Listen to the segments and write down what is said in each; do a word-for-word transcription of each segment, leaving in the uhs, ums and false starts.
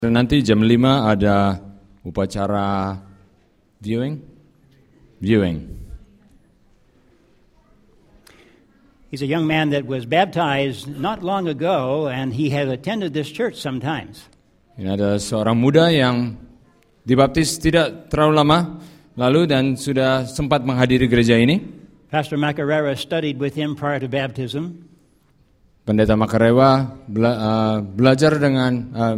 Dan nanti jam lima ada upacara viewing. Viewing. He's a young man that was baptized not long ago, and he had attended this church sometimes. Ini ada seorang muda yang dibaptis tidak terlalu lama lalu dan sudah sempat menghadiri gereja ini. Pastor Macarera studied with him prior to baptism. Pendeta Macarera bela, uh, belajar dengan uh,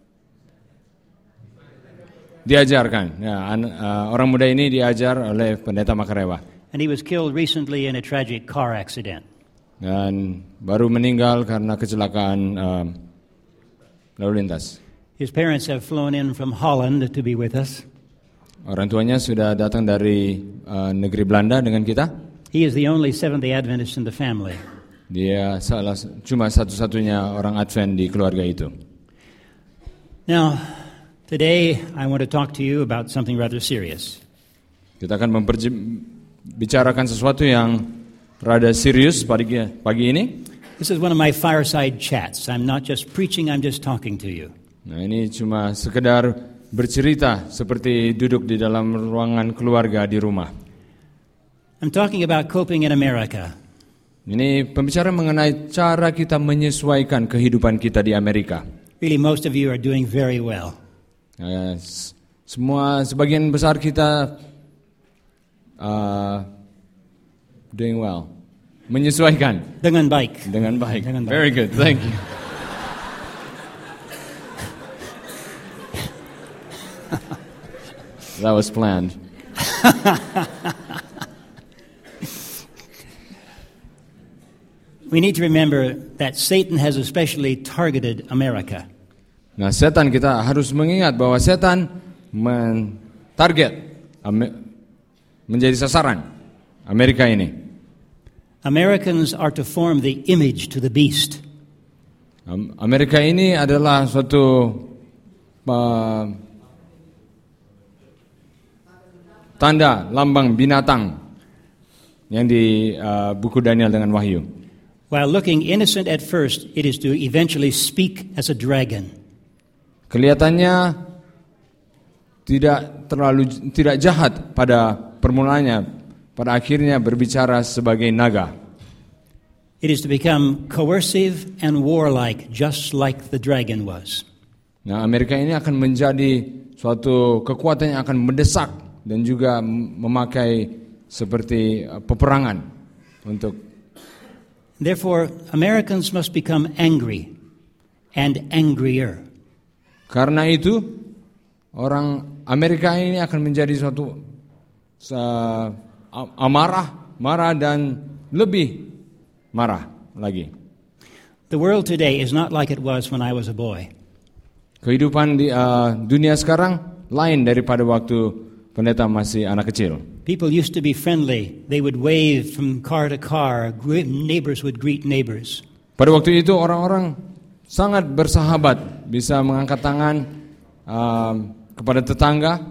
diajarkan. Ya, an, uh, orang muda ini diajar oleh pendeta Macarera. And he was killed recently in a tragic car accident. Dan baru meninggal karena kecelakaan uh, lalu lintas. His parents have flown in from Holland to be with us. Orang tuanya sudah datang dari uh, negeri Belanda dengan kita. He is the only Seventh-day Adventist in the family. Dia salah cuma satu-satunya orang Advent di keluarga itu. Now, today I want to talk to you about something rather serious. Kita akan membicarakan sesuatu yang rada serius pagi pagi ini. This is one of my fireside chats. I'm not just preaching, I'm just talking to you. Nah, ini cuma sekedar bercerita seperti duduk di dalam ruangan keluarga di rumah. I'm talking about coping in America. Ini pembicaraan mengenai cara kita menyesuaikan kehidupan kita di Amerika. Really, most of you are doing very well. Uh, semua sebagian besar kita uh, doing well, menyesuaikan dengan baik. Dengan baik. Dengan baik. Very good, thank you. That was planned. We need to remember that Satan has especially targeted America. Nah, setan kita harus mengingat bahwa setan mentarget menjadi sasaran Amerika ini. Americans are to form the image to the beast. Amerika ini adalah suatu uh, tanda lambang binatang yang di uh, buku Daniel dengan Wahyu. While looking innocent at first, it is to eventually speak as a dragon. Kelihatannya tidak terlalu tidak jahat pada permulaannya, pada akhirnya berbicara sebagai naga. It is to become coercive and warlike, just like the dragon was. Nah, Amerika ini akan menjadi suatu kekuatan yang akan mendesak dan juga memakai seperti peperangan untuk. Therefore, Americans must become angry and angrier. Karena itu, orang Amerika ini akan menjadi suatu uh, amarah, marah dan lebih marah lagi. The world today is not like it was when I was a boy. Kehidupan di uh, dunia sekarang lain daripada waktu pendeta masih anak kecil. People used to be friendly. They would wave from car to car. Neighbors would greet neighbors. Pada waktu itu orang-orang sangat bersahabat, bisa mengangkat tangan uh, kepada tetangga.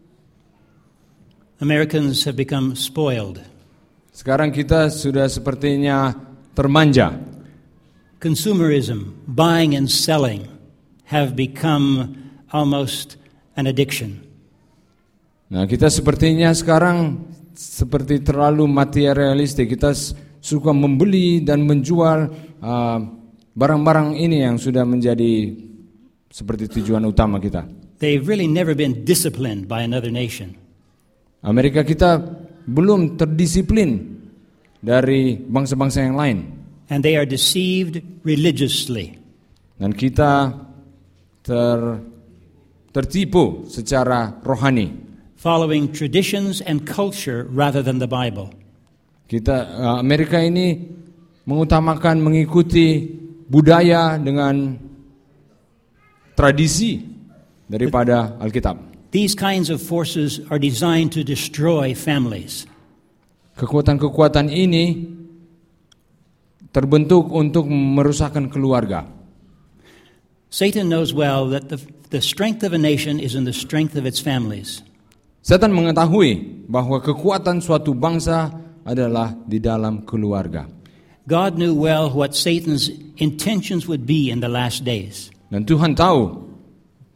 Americans have become spoiled. Sekarang kita sudah sepertinya termanja. Consumerism, buying and selling, have become almost an addiction. Nah, kita sepertinya sekarang seperti terlalu materialistik. Kita suka membeli dan menjual uh, barang-barang ini yang sudah menjadi seperti tujuan utama kita. They've really never been disciplined by another nation. Amerika kita belum terdisiplin dari bangsa-bangsa yang lain. And they are deceived religiously. Dan kita ter, tertipu secara rohani. Following traditions and culture rather than the Bible. Kita uh, Amerika ini mengutamakan mengikuti budaya dengan tradisi daripada Alkitab. These kinds of forces are designed to destroy families. Kekuatan-kekuatan ini terbentuk untuk merusakkan keluarga. Satan knows well that the, the strength of a nation is in the strength of its families. Setan mengetahui bahwa kekuatan suatu bangsa adalah di dalam keluarga. God knew well what Satan's intentions would be in the last days. Dan Tuhan tahu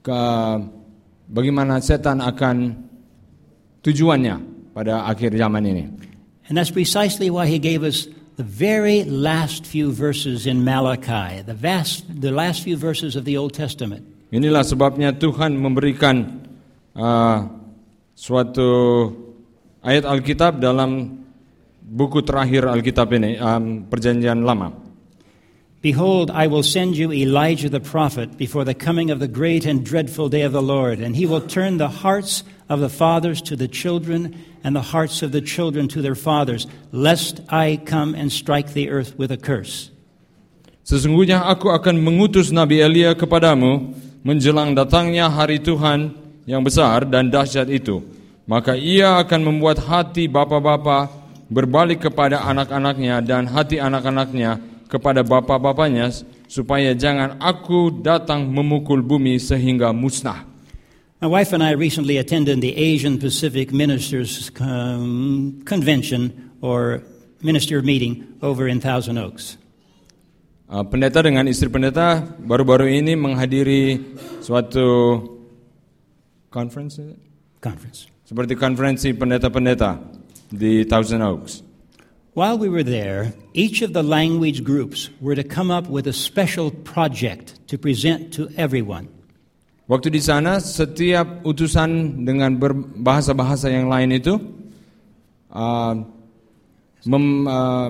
ke, bagaimana setan akan tujuannya pada akhir zaman ini. And that's precisely why he gave us the very last few verses in Malachi, the vast, the last few verses of the Old Testament. Inilah sebabnya Tuhan memberikan uh, suatu ayat Alkitab dalam buku terakhir Alkitab ini, um, Perjanjian Lama. Behold, I will send you Elijah the prophet before the coming of the great and dreadful day of the Lord, and he will turn the hearts of the fathers to the children and the hearts of the children to their fathers, lest I come and strike the earth with a curse. Sesungguhnya aku akan mengutus Nabi Elia kepadamu menjelang datangnya hari Tuhan yang besar dan dahsyat itu. Maka ia akan membuat hati bapa-bapa berbalik kepada anak-anaknya dan hati anak-anaknya kepada bapa-bapanya, supaya jangan aku datang memukul bumi sehingga musnah. My wife and I recently attended the Asian Pacific Ministers um, Convention or Minister Meeting over in Thousand Oaks. Uh, pendeta dengan istri pendeta baru-baru ini menghadiri suatu conference, Conference. seperti konferensi pendeta-pendeta di Thousand Oaks. While we were there, each of the language groups were to come up with a special project to present to everyone. Waktu di sana, setiap utusan dengan berbahasa-bahasa yang lain itu uh, mem, uh,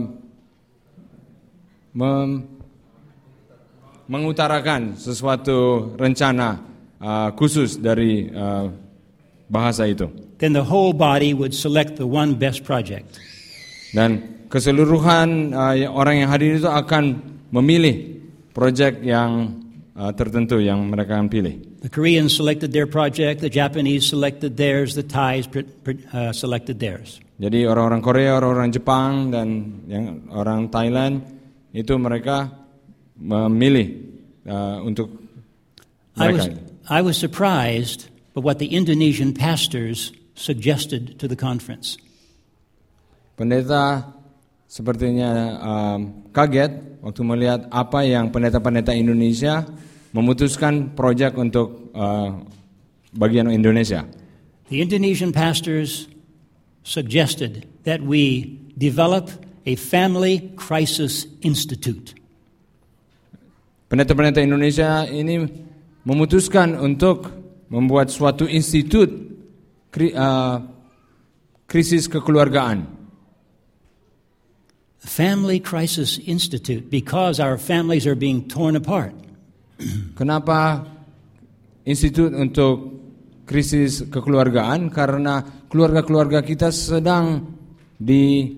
mem, mengutarakan sesuatu rencana uh, khusus dari uh, bahasa itu. Then the whole body would select the one best project. Dan keseluruhan uh, orang yang hadir itu akan memilih proyek yang uh, tertentu yang mereka akan pilih. The Koreans selected their project, the Japanese selected theirs, the Thais uh, selected theirs. Jadi orang-orang Korea, orang-orang Jepang, dan yang orang Thailand itu mereka memilih uh, untuk mereka. I was, I was surprised by what the Indonesian pastors suggested to the conference. Pendeta sepertinya um, kaget waktu melihat apa yang pendeta-pendeta Indonesia memutuskan proyek untuk uh, bagian Indonesia. The Indonesian pastors suggested that we develop a family crisis institute. Pendeta-pendeta Indonesia ini memutuskan untuk membuat suatu institut kri, uh, krisis kekeluargaan. Family Crisis Institute, because our families are being torn apart. Kenapa institut untuk krisis kekeluargaan? Karena keluarga-keluarga kita sedang di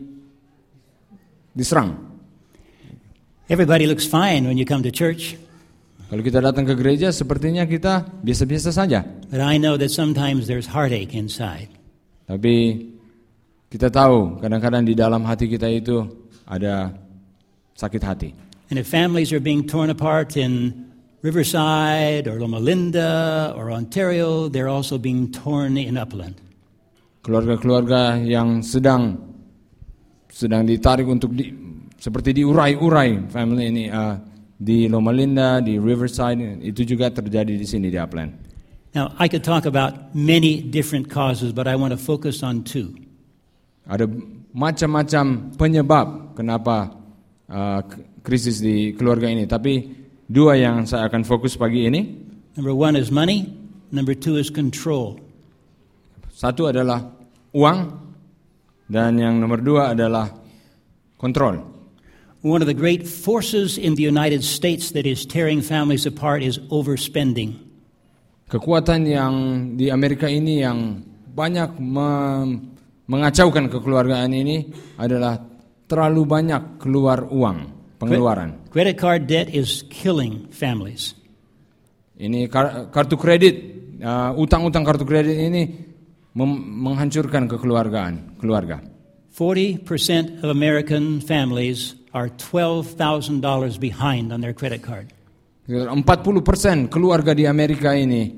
diserang. Everybody looks fine when you come to church. Kalau kita datang ke gereja, sepertinya kita biasa-biasa saja. But I know that sometimes there's heartache inside. Tapi kita tahu kadang-kadang di dalam hati kita itu ada sakit hati. And if families are being torn apart in Riverside or Loma Linda or Ontario, they're also being torn in Upland. Keluarga-keluarga yang sedang sedang ditarik untuk di, seperti diurai-urai family ini uh, di Loma Linda, di Riverside, itu juga terjadi di sini di Upland. Now, I could talk about many different causes, but I want to focus on two. Ada macam-macam penyebab kenapa uh, krisis di keluarga ini, tapi dua yang saya akan fokus pagi ini. Number one is money, number two is control. Satu adalah uang, dan yang nomor dua adalah kontrol. One of the great forces in the United States that is tearing families apart is overspending. Kekuatan yang di Amerika ini yang banyak mem- mengacaukan kekeluargaan ini adalah terlalu banyak keluar uang, pengeluaran. Credit card debt is killing families. Ini kar- kartu kredit, uh, utang-utang kartu kredit ini mem- menghancurkan kekeluargaan, keluarga. forty percent of American families are twelve thousand dollars behind on their credit card. empat puluh persen keluarga di Amerika ini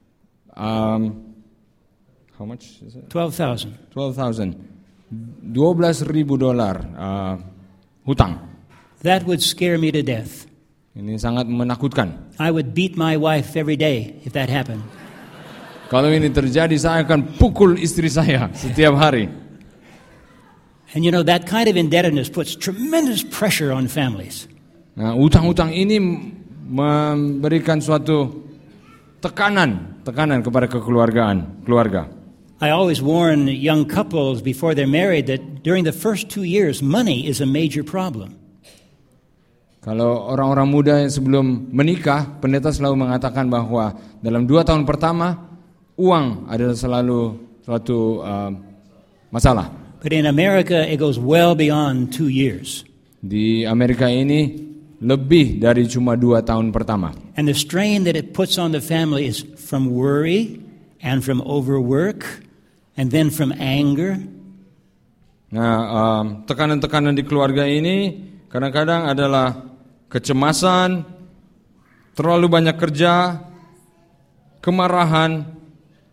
um, how much is it? twelve thousand. twelve thousand. dua belas ribu dolar uh, hutang. That would scare me to death. Ini sangat menakutkan. I would beat my wife every day if that happened. Kalau ini terjadi, saya akan pukul istri saya setiap hari. And you know, that kind of indebtedness puts tremendous pressure on families. Nah, utang-utang ini memberikan suatu tekanan, tekanan kepada kekeluargaan, keluarga. I always warn young couples before they're married that during the first two years, money is a major problem. Kalau orang-orang muda yang sebelum menikah, pendeta selalu mengatakan bahwa dalam dua tahun pertama, uang adalah selalu suatu uh, masalah. But in America, it goes well beyond two years. Di Amerika ini lebih dari cuma dua tahun pertama. And the strain that it puts on the family is from worry and from overwork and then from anger. Nah, um, tekanan-tekanan di keluarga ini kadang-kadang adalah kecemasan, terlalu banyak kerja, kemarahan.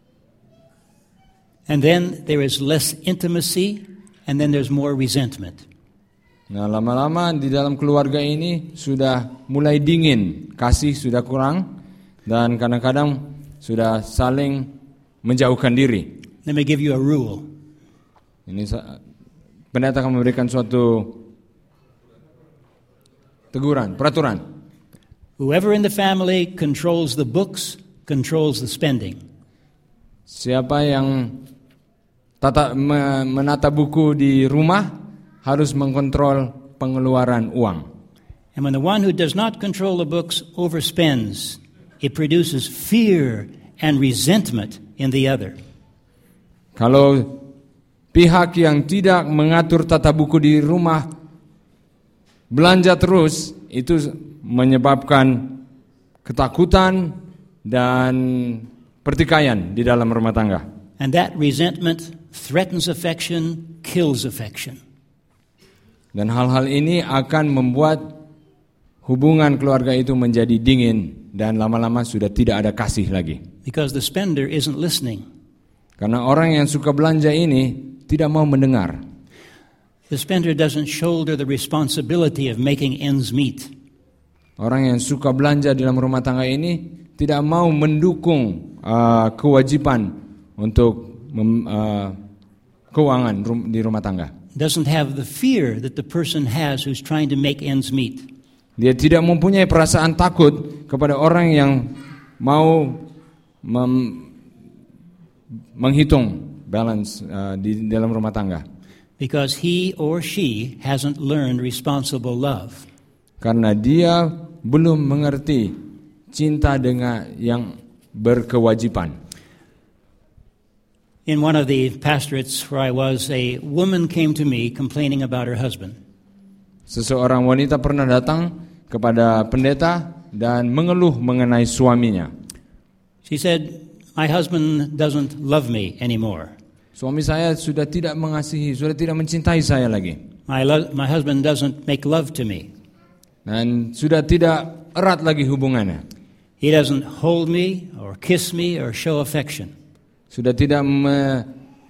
And then there is less intimacy, and then there's more resentment. Nah, lama-lama di dalam keluarga ini sudah mulai dingin, kasih sudah kurang, dan kadang-kadang sudah saling menjauhkan diri. Let me give you a rule. Ini pendeta akan memberikan suatu teguran, peraturan. Whoever in the family controls the books, controls the spending. Siapa yang tata, menata buku di rumah harus mengkontrol pengeluaran uang. And when the one who does not control the books overspends, it produces fear and resentment in the other. Kalau pihak yang tidak mengatur tata buku di rumah belanja terus, itu menyebabkan ketakutan dan pertikaian di dalam rumah tangga. And that resentment threatens affection, kills affection. Dan hal-hal ini akan membuat hubungan keluarga itu menjadi dingin dan lama-lama sudah tidak ada kasih lagi. Because the spender isn't listening. Karena orang yang suka belanja ini tidak mau mendengar. The spender doesn't shoulder the responsibility of making ends meet. Orang yang suka belanja di dalam rumah tangga ini tidak mau mendukung uh, kewajiban untuk mem, uh, keuangan rum, di rumah tangga. Doesn't have the fear that the person has who's trying to make ends meet. Dia tidak mempunyai perasaan takut kepada orang yang mau mem, menghitung balance uh, di dalam rumah tangga. Because he or she hasn't learned responsible love. Karena dia belum mengerti cinta dengan yang berkewajiban. In one of the pastorates where I was, a woman came to me complaining about her husband. Seseorang wanita pernah datang kepada pendeta dan mengeluh mengenai suaminya. She said, "My husband doesn't love me anymore. Suami saya sudah tidak mengasihi, sudah tidak mencintai saya lagi. My lo- my husband doesn't make love to me. Dan sudah tidak erat lagi hubungannya. He doesn't hold me or kiss me or show affection." Sudah tidak me,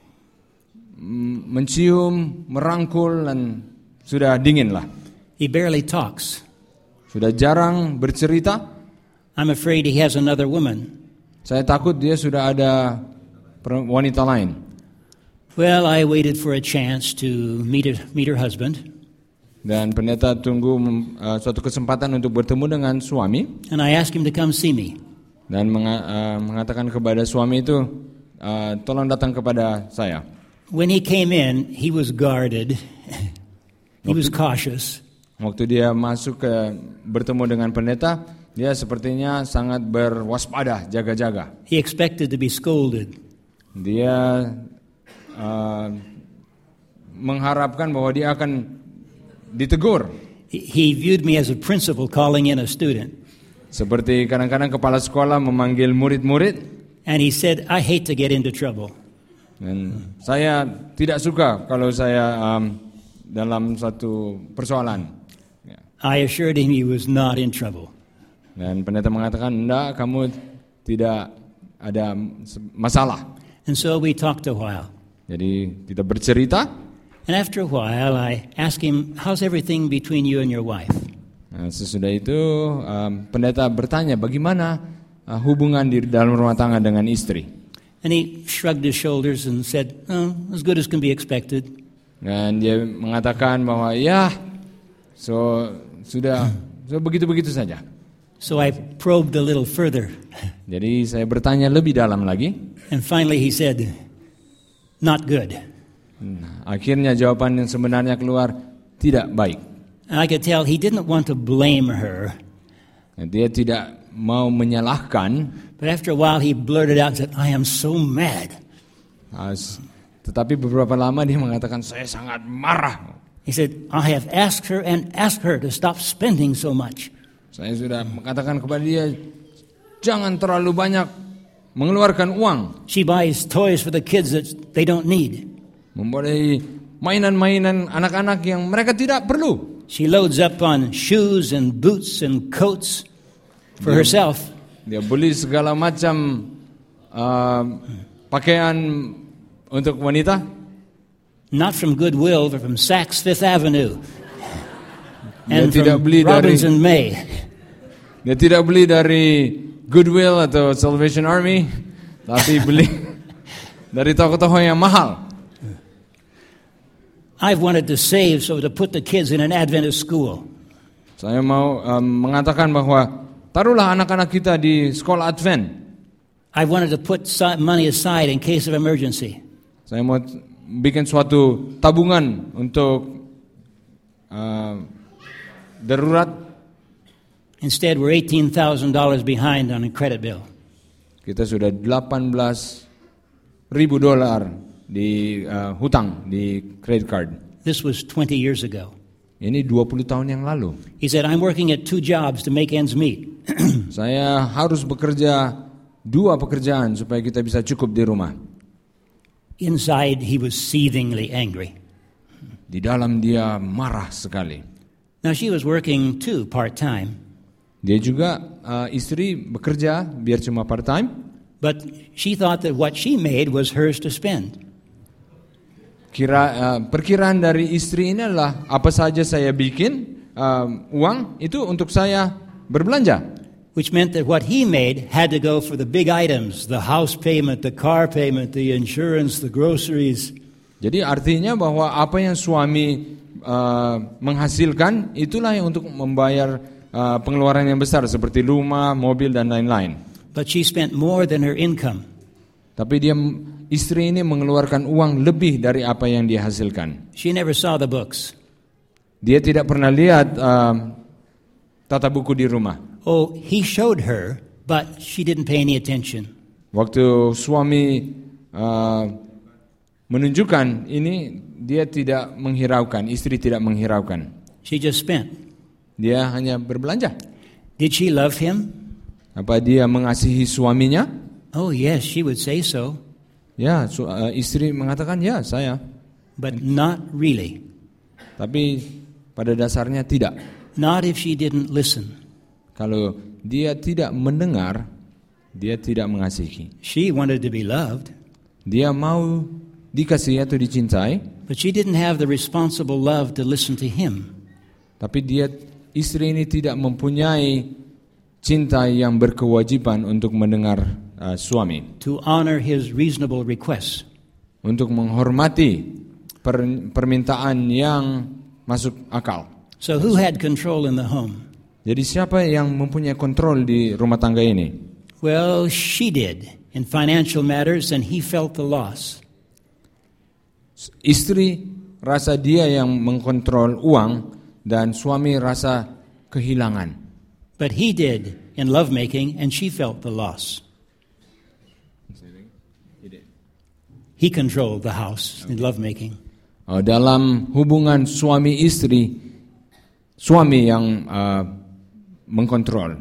mencium, merangkul, dan sudah dingin lah. He barely talks. Sudah jarang bercerita. I'm afraid he has another woman. Saya takut dia sudah ada wanita lain. Well, I waited for a chance to meet her, meet her husband. Dan pendeta tunggu uh, suatu kesempatan untuk bertemu dengan suami. And I asked him to come see me. Dan menga- uh, mengatakan kepada suami itu, uh, tolong datang kepada saya. When he came in, he was guarded. He was cautious. Waktu dia masuk ke bertemu dengan pendeta, dia sepertinya sangat berwaspada, jaga-jaga. He expected to be scolded. Dia uh, mengharapkan bahwa dia akan ditegur. He, he viewed me as a principal calling in a student. Seperti kadang-kadang kepala sekolah memanggil murid-murid. And he said, "I hate to get into trouble." Dan saya tidak suka kalau saya um, dalam satu persoalan. Ya. I assured him he was not in trouble. Dan pendeta mengatakan, enggak, kamu tidak ada masalah. And so we talked a while. Jadi kita bercerita. And after a while, I asked him, "How's everything between you and your wife?" Nah, sesudah itu um, pendeta bertanya bagaimana uh, hubungan di dalam rumah tangga dengan istri. And he shrugged his shoulders and said, "Oh, as good as can be expected." Dan dia mengatakan bahwa ya, so sudah so begitu-begitu saja. So I probed a little further. Jadi saya bertanya lebih dalam lagi. And finally he said, "Not good." Nah, akhirnya jawaban yang sebenarnya keluar, tidak baik. And I could tell he didn't want to blame her. Dia tidak mau menyalahkan. But after a while he blurted out and said, "I am so mad." As, tetapi beberapa lama dia mengatakan, saya sangat marah. He said, "I have asked her and asked her to stop spending so much." Saya sudah mengatakan kepada dia, jangan terlalu banyak mengeluarkan uang. She buys toys for the kids that they don't need. Membeli mainan-mainan anak-anak yang mereka tidak perlu. She loads up on shoes and boots and coats for dia, herself. Dia beli segala macam uh, pakaian untuk wanita. Not from Goodwill, but from Saks Fifth Avenue. Dia And tidak from beli dari Robinson May. Dia tidak beli dari Goodwill atau Salvation Army, tapi beli dari toko-toko yang mahal. I've wanted to save so to put the kids in an Adventist school. Saya mau um, mengatakan bahwa taruhlah anak-anak kita di sekolah Advent. I wanted to put money aside in case of emergency. Saya mau bikin suatu tabungan untuk uh, darurat. Instead, we're eighteen thousand dollars behind on a credit bill. Kita sudah delapan belas ribu dolar di uh, hutang di credit card. This was twenty years ago. Ini dua puluh tahun yang lalu. He said, "I'm working at two jobs to make ends meet." Saya harus bekerja dua pekerjaan supaya kita bisa cukup di rumah. Inside, he was seethingly angry. Di dalam dia marah sekali. Now she was working too part-time. Dia juga uh, istri bekerja biar cuma part-time. But she thought that what she made was hers to spend. Kira uh, perkiraan dari istri ini adalah apa saja saya bikin uh, uang itu untuk saya berbelanja. Which meant that what he made had to go for the big items, the house payment, the car payment, the insurance, the groceries. Jadi artinya bahwa apa yang suami uh, menghasilkan itulah yang untuk membayar uh, pengeluaran yang besar seperti rumah, mobil dan lain-lain. But she spent more than her income. Tapi dia istri ini mengeluarkan uang lebih dari apa yang dia hasilkan. She never saw the books. Dia tidak pernah lihat uh, tata buku di rumah. Oh, he showed her, but she didn't pay any attention. Waktu suami uh, menunjukkan ini, dia tidak menghiraukan, istri tidak menghiraukan. She just spent. Dia hanya berbelanja. Did she love him? Apa dia mengasihi suaminya? Oh yes, she would say so. Ya, su- uh, istri mengatakan ya saya. But not really. Tapi pada dasarnya tidak. Not if she didn't listen. Kalau dia tidak mendengar, dia tidak mengasihi. She wanted to be loved. Dia mau dikasihi atau dicintai. But she didn't have the responsible love to listen to him. Tapi dia, istri ini tidak mempunyai cinta yang berkewajiban untuk mendengar uh, suami. To honor his reasonable requests. Untuk menghormati per, permintaan yang masuk akal. So who had control in the home? Jadi siapa yang mempunyai kontrol di rumah tangga ini? Well, she did in financial matters, and he felt the loss. Istri rasa dia yang mengkontrol uang dan suami rasa kehilangan. But he did in lovemaking, and she felt the loss. He controlled the house in lovemaking. Oh, dalam hubungan suami istri, suami yang uh, mengkontrol.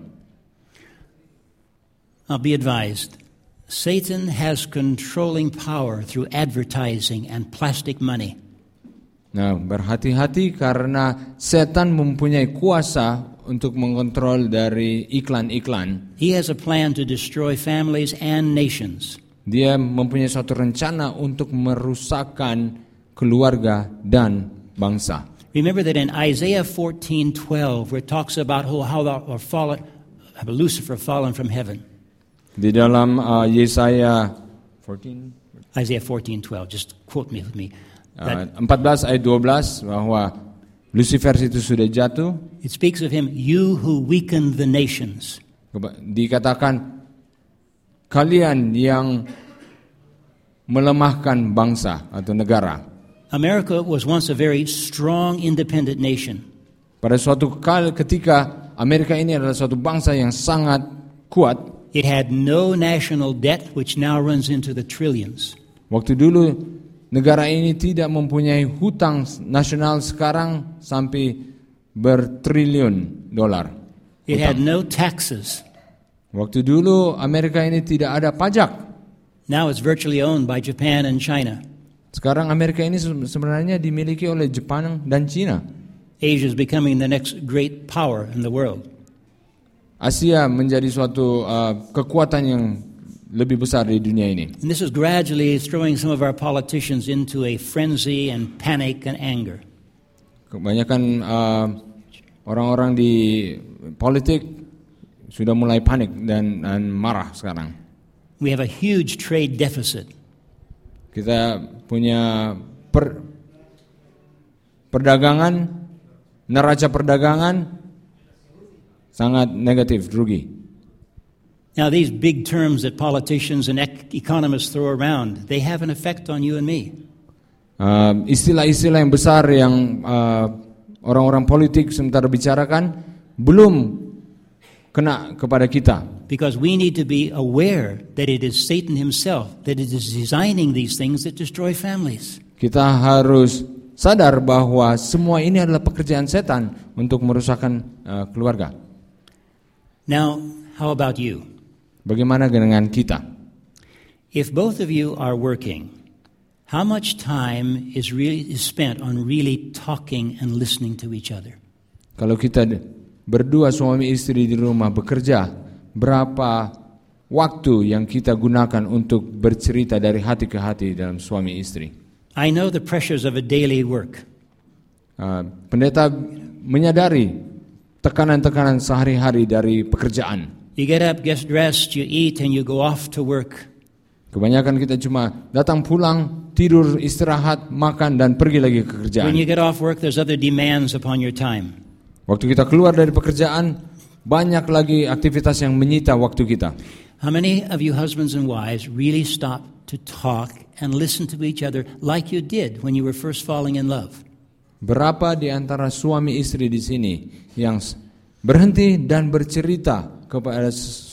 Now be advised, Satan has controlling power through advertising and plastic money. Nah, berhati-hati karena setan mempunyai kuasa untuk mengontrol dari iklan-iklan. He has a plan to destroy families and nations. Dia mempunyai suatu rencana untuk merusakkan keluarga dan bangsa. Remember that in Isaiah fourteen twelve, where it talks about how, how the, or fallen, have Lucifer fallen from heaven. Di dalam uh, Yesaya fourteen Isaiah fourteen twelve, just quote me with me. uh, fourteen ayat dua belas bahwa Lucifer itu sudah jatuh. It speaks of him, you who weakened the nations. Dikatakan kalian yang melemahkan bangsa atau negara. America was once a very strong, independent nation. Pada suatu kali ketika Amerika ini adalah suatu bangsa yang sangat kuat. It had no national debt, which now runs into the trillions. Waktu dulu negara ini tidak mempunyai hutang nasional, sekarang sampai bertriliun dolar. It had no taxes. Waktu dulu Amerika ini tidak ada pajak. Now it's virtually owned by Japan and China. Sekarang Amerika ini sebenarnya dimiliki oleh Jepang dan China. Asia is becoming the next great power in the world. Asia menjadi suatu uh, kekuatan yang lebih besar di dunia ini. And this is gradually throwing some of our politicians into a frenzy and panic and anger. Kebanyakan uh, orang-orang di politik sudah mulai panik dan, dan marah sekarang. We have a huge trade deficit. Kita punya per, perdagangan, neraca perdagangan sangat negatif, rugi. Now these big terms that politicians and ec- economists throw around, they have an effect on you and me. Uh, istilah-istilah yang besar yang uh, orang-orang politik sementara bicarakan belum kena kepada kita. Because we need to be aware that it is Satan himself that is designing these things that destroy families. Kita harus sadar bahwa semua ini adalah pekerjaan setan untuk merusakkan uh, keluarga. Now, how about you? Bagaimana dengan kita? If both of you are working, how much time is really is spent on really talking and listening to each other? Kalau kita berdua suami istri di rumah bekerja, berapa waktu yang kita gunakan untuk bercerita dari hati ke hati dalam suami istri? I know the pressures of a daily work. Uh, pendeta menyadari tekanan-tekanan sehari-hari dari pekerjaan. You get up, get dressed, you eat, and you go off to work. Kebanyakan kita cuma datang pulang, tidur, istirahat, makan, dan pergi lagi ke kerjaan. When you get off work, there's other demands upon your time. Waktu kita keluar dari pekerjaan, banyak lagi aktivitas yang menyita waktu kita. How many of you husbands and wives really stop to talk and listen to each other like you did when you were first falling in love? Berapa di antara suami istri di sini yang berhenti dan bercerita kepada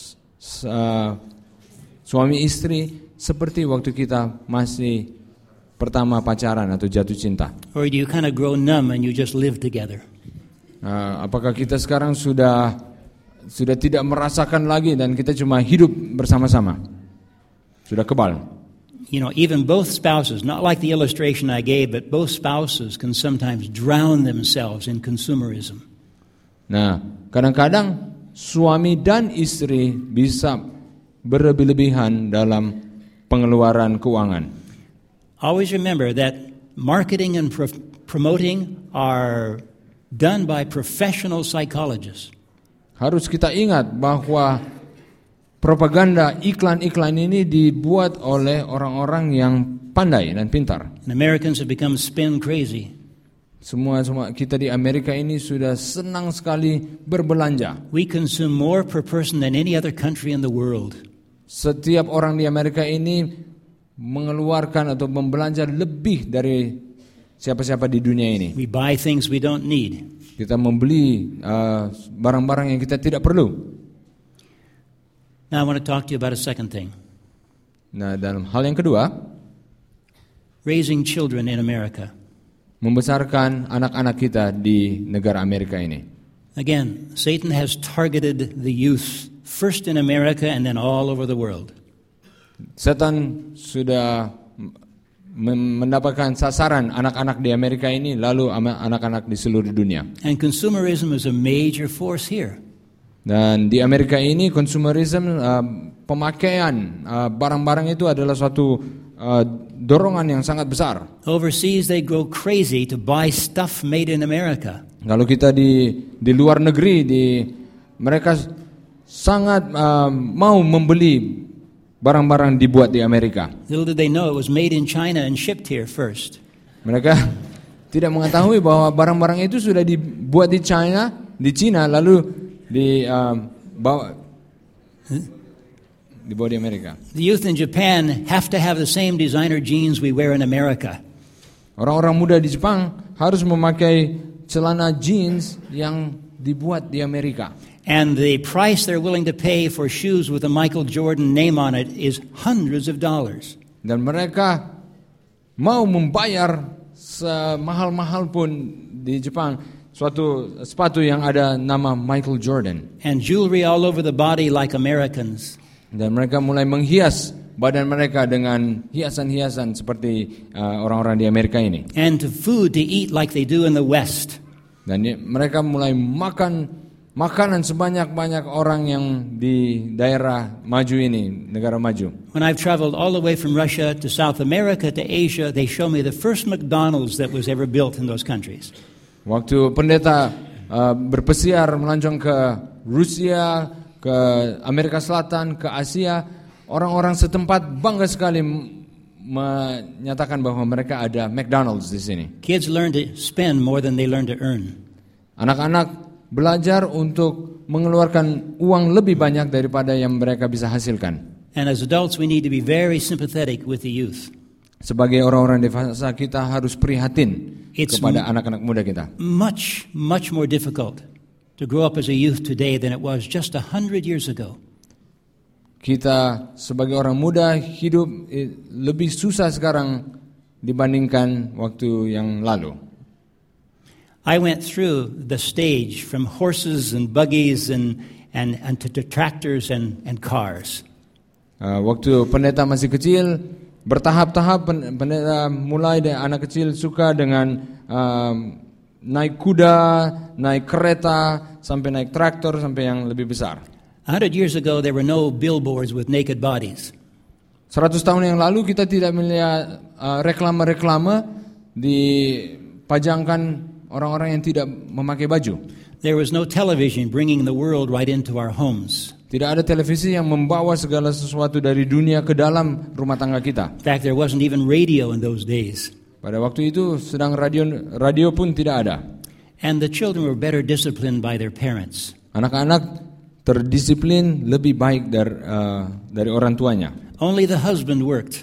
uh, suami istri seperti waktu kita masih pertama pacaran atau jatuh cinta? Or do you kind of grow numb and you just live together? Uh, apakah kita sekarang sudah sudah tidak merasakan lagi dan kita cuma hidup bersama-sama? Sudah kebal. You know, even both spouses, not like the illustration I gave, but both spouses can sometimes drown themselves in consumerism. Nah, kadang-kadang suami dan istri bisa berlebih-lebihan dalam pengeluaran keuangan. Always remember that marketing and pro- promoting are done by professional psychologists. Harus kita ingat bahwa propaganda iklan-iklan ini dibuat oleh orang-orang yang pandai dan pintar. And Americans have become spin crazy. Semua semua kita di Amerika ini sudah senang sekali berbelanja. We consume more per person than any other country in the world. Setiap orang di Amerika ini mengeluarkan atau membelanja lebih dari siapa-siapa di dunia ini. We buy things we don't need. Kita membeli uh, barang-barang yang kita tidak perlu. Now I want to talk to you about a second thing. Nah, dalam hal yang kedua, raising children in America. Membesarkan anak-anak kita di negara Amerika ini. Again, Satan has targeted the youth first in America and then all over the world. Setan sudah mendapatkan sasaran anak-anak di Amerika ini, lalu anak-anak di seluruh dunia. And consumerism is a major force here. Dan di Amerika ini consumerism, uh, pemakaian uh, barang-barang itu adalah suatu uh, dorongan yang sangat besar. Overseas, they go crazy to buy stuff made in America. Kalau kita di di luar negeri, di mereka sangat uh, mau membeli barang-barang dibuat di Amerika. Little did they know it was made in China and shipped here first. Mereka tidak mengetahui bahwa barang-barang itu sudah dibuat di China, di Cina, lalu di uh, bawa dibawa di Amerika. The youth in Japan have to have the same designer jeans we wear in America. Orang-orang muda di Jepang harus memakai celana jeans yang dibuat di Amerika. And the price they're willing to pay for shoes with a Michael Jordan name on it is hundreds of dollars. Dan mereka mau membayar semahal-mahal pun di Jepang suatu sepatu yang ada nama Michael Jordan. And jewelry all over the body like Americans. Dan mereka mulai menghias badan mereka dengan hiasan-hiasan seperti uh, orang-orang di Amerika ini. And to food to eat like they do in the West. Dan mereka mulai makan makanan sebanyak-banyak orang yang di daerah maju ini, negara maju. When I've traveled all the way from Russia to South America to Asia, they show me the first McDonald's that was ever built in those countries. Waktu pendeta uh, berpesiar melancong ke Rusia, ke Amerika Selatan, ke Asia, orang-orang setempat bangga sekali menyatakan bahwa mereka ada McDonald's di sini. Kids learn to spend more than they learn to earn. Anak-anak belajar untuk mengeluarkan uang lebih banyak daripada yang mereka bisa hasilkan. And as adults we need to be very sympathetic with the youth. Sebagai orang-orang dewasa kita harus prihatin It's kepada anak-anak muda kita. Much, much more difficult to grow up as a youth today than it was just a hundred years ago. Kita sebagai orang muda hidup lebih susah sekarang dibandingkan waktu yang lalu. I went through the stage from horses and buggies and and, and to, to tractors and, and cars. Uh, waktu pendeta masih kecil, bertahap-tahap pendeta mulai dari anak kecil suka dengan um, naik kuda, naik kereta, sampai naik traktor, sampai yang lebih besar. A hundred years ago, there were no billboards with naked bodies. Seratus tahun yang lalu kita tidak melihat uh, reklame-reklame dipajangkan orang-orang yang tidak memakai baju. There was no television bringing the world right into our homes. Tidak ada televisi yang membawa segala sesuatu dari dunia ke dalam rumah tangga kita. In fact, there wasn't even radio in those days. Pada waktu itu sedang radio radio pun tidak ada. And the children were better disciplined by their parents. Anak-anak terdisiplin lebih baik dari uh, dari orang tuanya. Only the husband worked.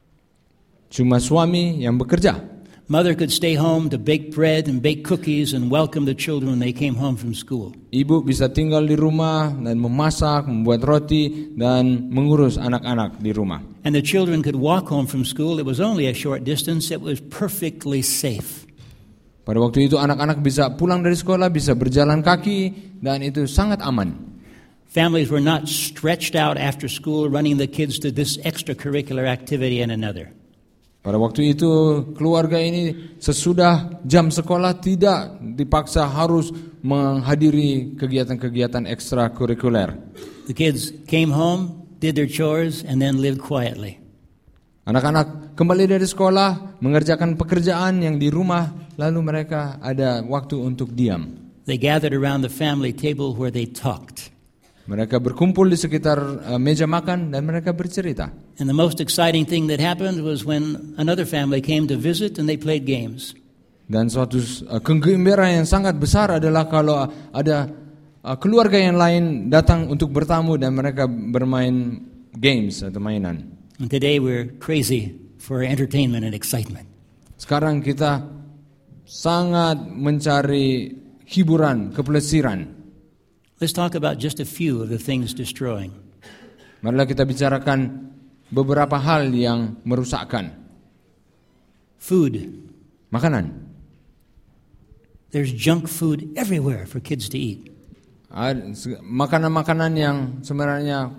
Cuma suami yang bekerja. Mother could stay home to bake bread and bake cookies and welcome the children when they came home from school. Ibu bisa tinggal di rumah dan memasak, membuat roti dan mengurus anak-anak di rumah. And the children could walk home from school. It was only a short distance. It was perfectly safe. Pada waktu itu anak-anak bisa pulang dari sekolah, bisa berjalan kaki dan itu sangat aman. Families were not stretched out after school running the kids to this extracurricular activity and another. Pada waktu itu keluarga ini sesudah jam sekolah tidak dipaksa harus menghadiri kegiatan-kegiatan ekstrakurikuler. The kids came home, did their chores, and then lived quietly. Anak-anak kembali dari sekolah, mengerjakan pekerjaan yang di rumah, lalu mereka ada waktu untuk diam. They gathered around the family table where they talked. Mereka berkumpul di sekitar uh, meja makan dan mereka bercerita. And the most exciting thing that happened was when another family came to visit and they played games. Dan suatu uh, kegembiraan yang sangat besar adalah kalau ada uh, keluarga yang lain datang untuk bertamu dan mereka bermain games atau mainan. And today we're crazy for entertainment and excitement. Sekarang kita sangat mencari hiburan, kepelesiran. Let's talk about just a few of the things destroying. Marilah kita bicarakan beberapa hal yang merusakkan. Food. Makanan. There's junk food everywhere for kids to eat. Makanan-makanan yang sebenarnya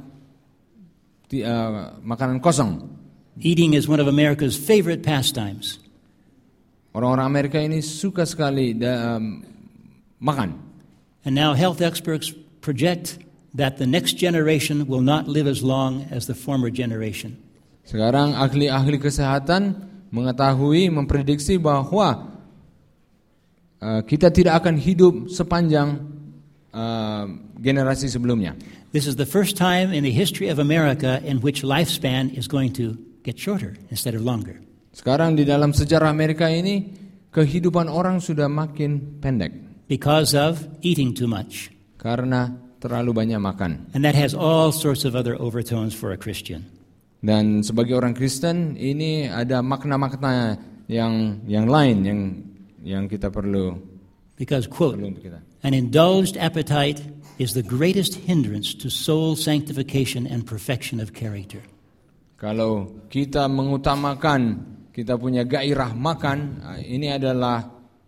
uh, makanan kosong. Eating is one of America's favorite pastimes. Orang-orang Amerika ini suka sekali da, um, makan. And now health experts project that the next generation will not live as long as the former generation. Sekarang ahli-ahli kesehatan mengetahui, memprediksi bahwa uh, kita tidak akan hidup sepanjang uh, generasi sebelumnya. This is the first time in the history of America in which lifespan is going to get shorter instead of longer. Sekarang di dalam sejarah Amerika ini, kehidupan orang sudah makin pendek. Because of eating too much. Karena terlalu banyak makan. And that has all sorts of other overtones for a Christian. Dan sebagai orang Kristen ini ada makna-makna yang yang lain yang yang kita perlu. Because quote, perlu untuk kita. An indulged appetite is the greatest hindrance to soul sanctification and perfection of character. Kalau kita mengutamakan kita punya gairah makan, ini adalah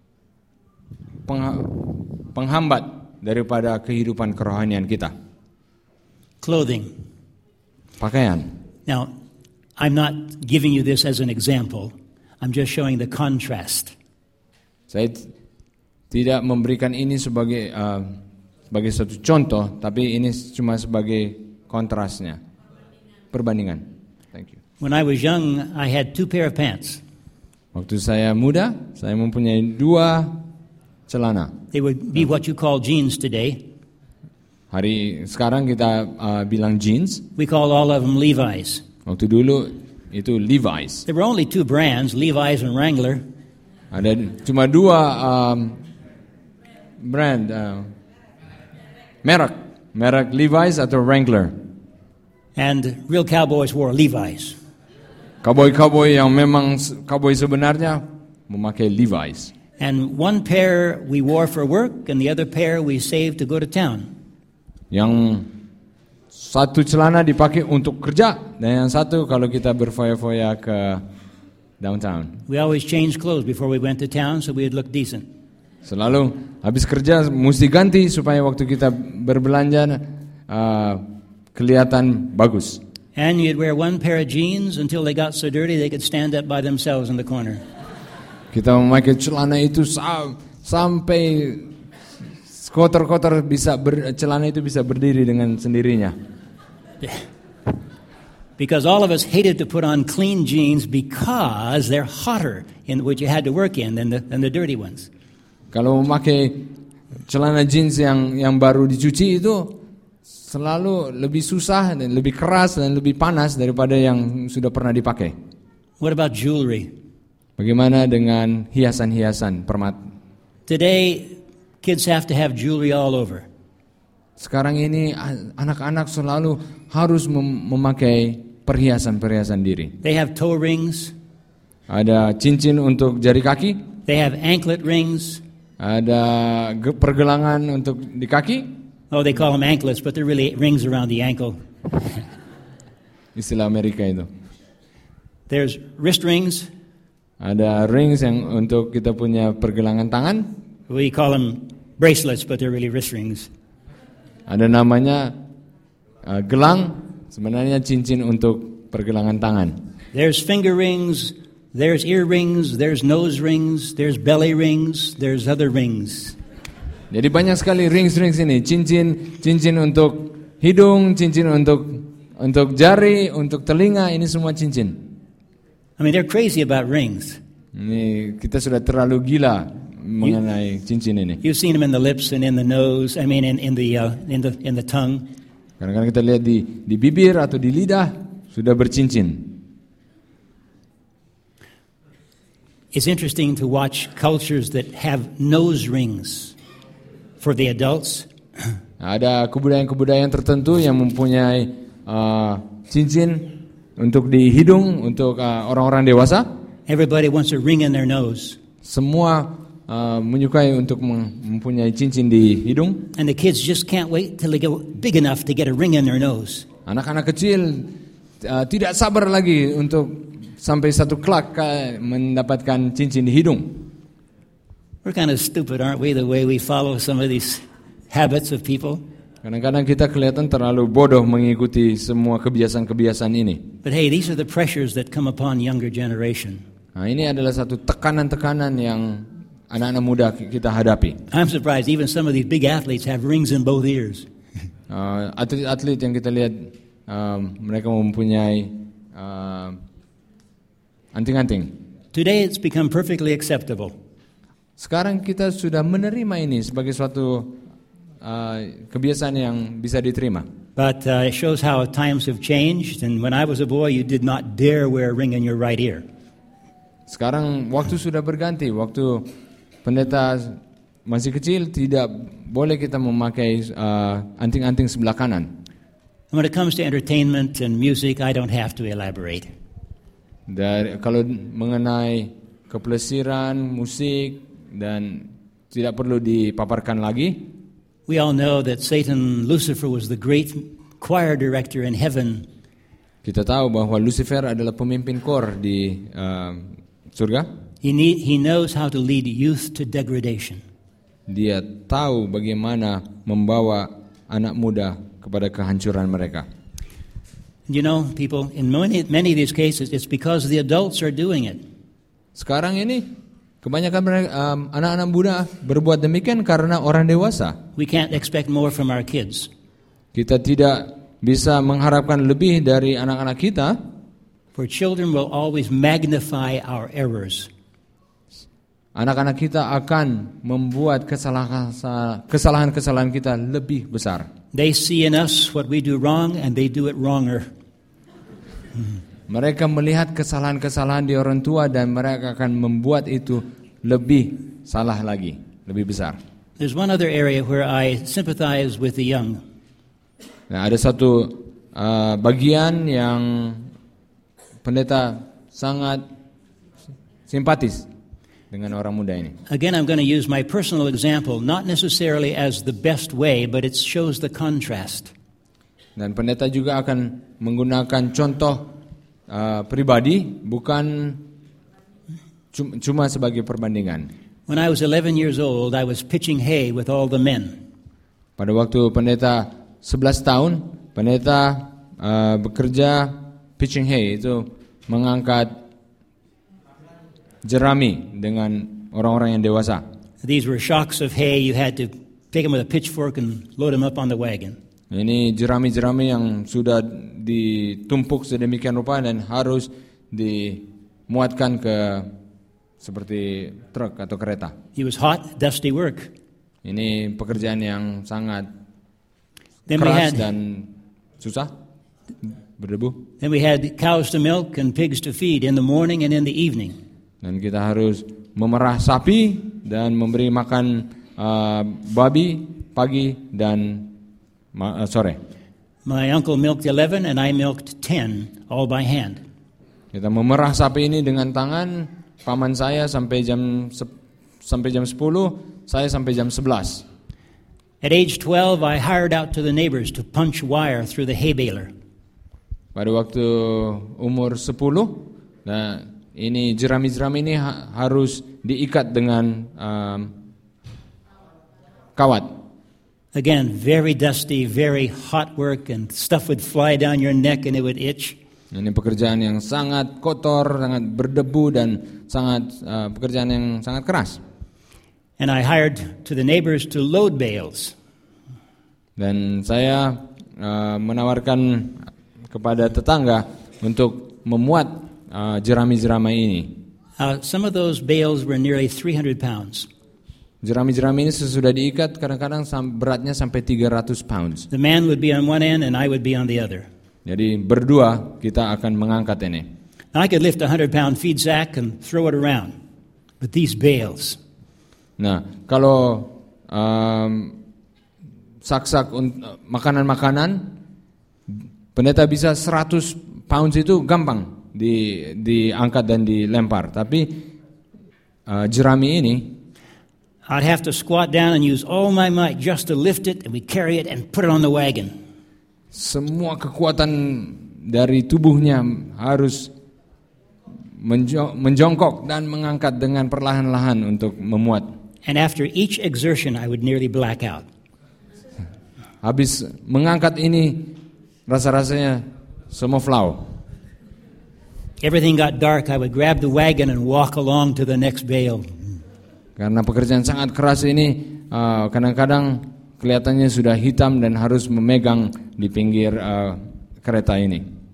penghambat daripada kehidupan kerohanian kita. Clothing. Pakaian. Now, I'm not giving you this as an example. I'm just showing the contrast. Saya t- tidak memberikan ini sebagai uh, sebagai satu contoh, tapi ini cuma sebagai kontrasnya, perbandingan. Thank you. When I was young, I had two pair of pants. Waktu saya muda, saya mempunyai dua celana. They would be what you call jeans today. Hari sekarang kita uh, bilang jeans. We call all of them Levi's. Waktu dulu itu Levi's. There were only two brands, Levi's and Wrangler. Ada cuma dua um, brand, uh, merek, merek Levi's atau Wrangler. And real cowboys wore Levi's. Cowboy-cowboy yang memang cowboy sebenarnya memakai Levi's. And one pair we wore for work, and the other pair we saved to go to town. Yang satu celana dipakai untuk kerja, dan yang satu kalau kita berfoya-foya ke downtown. We always changed clothes before we went to town so we'd look decent. Selalu habis kerja mesti ganti supaya waktu kita berbelanja uh, kelihatan bagus. And you'd wear one pair of jeans until they got so dirty they could stand up by themselves in the corner. Kita memakai celana itu sa- sampai kotor-kotor bisa ber, celana itu bisa berdiri dengan sendirinya. Because all of us hated to put on clean jeans because they're hotter in what you had to work in than the than the dirty ones. Kalau memakai celana jeans yang yang baru dicuci itu selalu lebih susah dan lebih keras dan lebih panas daripada yang sudah pernah dipakai. What about jewelry? Bagaimana dengan hiasan-hiasan permat? Today, kids have to have jewelry all over. Sekarang ini anak-anak selalu harus mem- memakai perhiasan-perhiasan diri. They have toe rings. Ada cincin untuk jari kaki. They have anklet rings. Ada ge- pergelangan untuk di kaki. Oh, they call them anklets, but they're really rings around the ankle. Istilah Amerika itu. There's wrist rings. Ada rings yang untuk kita punya pergelangan tangan. We call them bracelets, but they're really wrist rings. Ada namanya uh, gelang, sebenarnya cincin untuk pergelangan tangan. There's finger rings, there's ear rings, there's nose rings, there's belly rings, there's other rings. Jadi banyak sekali rings-rings ini, cincin, cincin untuk hidung, cincin untuk untuk jari, untuk telinga, ini semua cincin. I mean, they're crazy about rings. Ini kita sudah terlalu gila mengenai cincin ini. You've seen them in the lips and in the nose. I mean, in, in the uh, in the in the tongue. Kadang-kadang kita lihat di di bibir atau di lidah sudah bercincin. It's interesting to watch cultures that have nose rings for the adults. Ada kebudayaan-kebudayaan tertentu yang mempunyai uh, cincin untuk di hidung untuk uh, orang-orang dewasa. Everybody wants a ring in their nose. Semua uh, menyukai untuk mempunyai cincin di hidung. And the kids just can't wait till they get big enough to get a ring in their nose. Anak-anak kecil uh, tidak sabar lagi untuk sampai satu kelak uh, mendapatkan cincin di hidung. We're kind of stupid, aren't we, the way we follow some of these habits of people? Kadang-kadang kita kelihatan terlalu bodoh mengikuti semua kebiasaan-kebiasaan ini. But hey, these are the pressures that come upon younger generation. Nah, ini adalah satu tekanan-tekanan yang anak-anak muda kita hadapi. I'm surprised even some of these big athletes have rings in both ears. Uh, atlet-atlet yang kita lihat uh, mereka mempunyai uh, anting-anting. Today it's become perfectly acceptable. Sekarang kita sudah menerima ini sebagai suatu uh, kebiasaan yang bisa diterima. But uh, it shows how times have changed, and when I was a boy, you did not dare wear a ring in your right ear. Sekarang waktu sudah berganti. Waktu pendeta masih kecil, tidak boleh kita memakai uh, anting-anting sebelah kanan. And when it comes to entertainment and music, I don't have to elaborate. Dari, kalau mengenai kepelesiran, musik, dan tidak perlu dipaparkan lagi. We all know that Satan, Lucifer, was the great choir director in heaven. Kita tahu bahwa Lucifer adalah pemimpin kor di uh, surga. He, need, he knows how to lead youth to degradation. Dia tahu bagaimana membawa anak muda kepada kehancuran mereka. You know, people, in many, many of these cases, it's because the adults are doing it. Sekarang ini, kebanyakan mereka, um, anak-anak muda berbuat demikian karena orang dewasa. We can't expect more from our kids. Kita tidak bisa mengharapkan lebih dari anak-anak kita. For children will always magnify our errors. Anak-anak kita akan membuat kesalahan-kesalahan kita lebih besar. They see in us what we do wrong and they do it wronger. Mereka melihat kesalahan-kesalahan di orang tua dan mereka akan membuat itu lebih salah lagi, lebih besar. There's one other area where I sympathize with the young. Nah, ada satu uh, bagian yang pendeta sangat simpatis dengan orang muda ini. Again, I'm going to use my personal example, not necessarily as the best way, but it shows the contrast. Dan pendeta juga akan menggunakan contoh uh, pribadi, bukan cuma sebagai perbandingan. When I was eleven years old, I was pitching hay with all the men. Pada waktu pendeta sebelas tahun, pendeta uh, bekerja pitching hay, itu mengangkat jerami dengan orang-orang yang dewasa. These were shocks of hay. You had to take them with a pitchfork and load them up on the wagon. Ini jerami-jerami yang sudah ditumpuk sedemikian rupa dan harus dimuatkan ke seperti truk atau kereta. It was hot, dusty work. Ini pekerjaan yang sangat Then we keras had, dan susah, berdebu. then we had cows to milk and pigs to feed in the morning and in the evening. Dan kita harus memerah sapi dan memberi makan uh, babi pagi dan ma- uh, sore. My uncle milked eleven and I milked ten, all by hand. Kita memerah sapi ini dengan tangan, paman saya sampai jam se- sampai jam sepuluh, saya sampai jam sebelas. At age twelve, I hired out to the neighbors to punch wire through the hay baler. Pada waktu umur sepuluh, nah ini jerami-jerami ini ha- harus diikat dengan um, kawat. Again, very dusty, very hot work, and stuff would fly down your neck and it would itch. Ini pekerjaan yang sangat kotor, sangat berdebu dan sangat uh, pekerjaan yang sangat keras. And I hired to the neighbors to load bales. Dan saya uh, menawarkan kepada tetangga untuk memuat uh, jerami-jerami ini. Uh, some of those bales were nearly three hundred pounds. Jerami-jerami ini sesudah diikat kadang-kadang sam- beratnya sampai tiga ratus pounds. The man would be on one end and I would be on the other. Jadi berdua kita akan mengangkat ini. Now, I could lift a hundred pound feed sack and throw it around. But these bales, Nah, kalau um, sak-sak un- makanan-makanan, pendeta bisa seratus pounds itu gampang di diangkat dan dilempar. Tapi uh, jerami ini, I'd have to squat down and use all my might just to lift it, and we carry it and put it on the wagon. semua kekuatan dari tubuhnya harus menjo- menjongkok dan mengangkat dengan perlahan-lahan untuk memuat. And after each exertion, I would nearly black out. Habis mengangkat ini, rasa-rasanya semua flau. Everything got dark, I would grab the wagon and walk along to the next bale. Karena pekerjaan sangat keras ini, uh, kadang-kadang kelihatannya sudah hitam dan harus memegang di pinggir uh, kereta ini.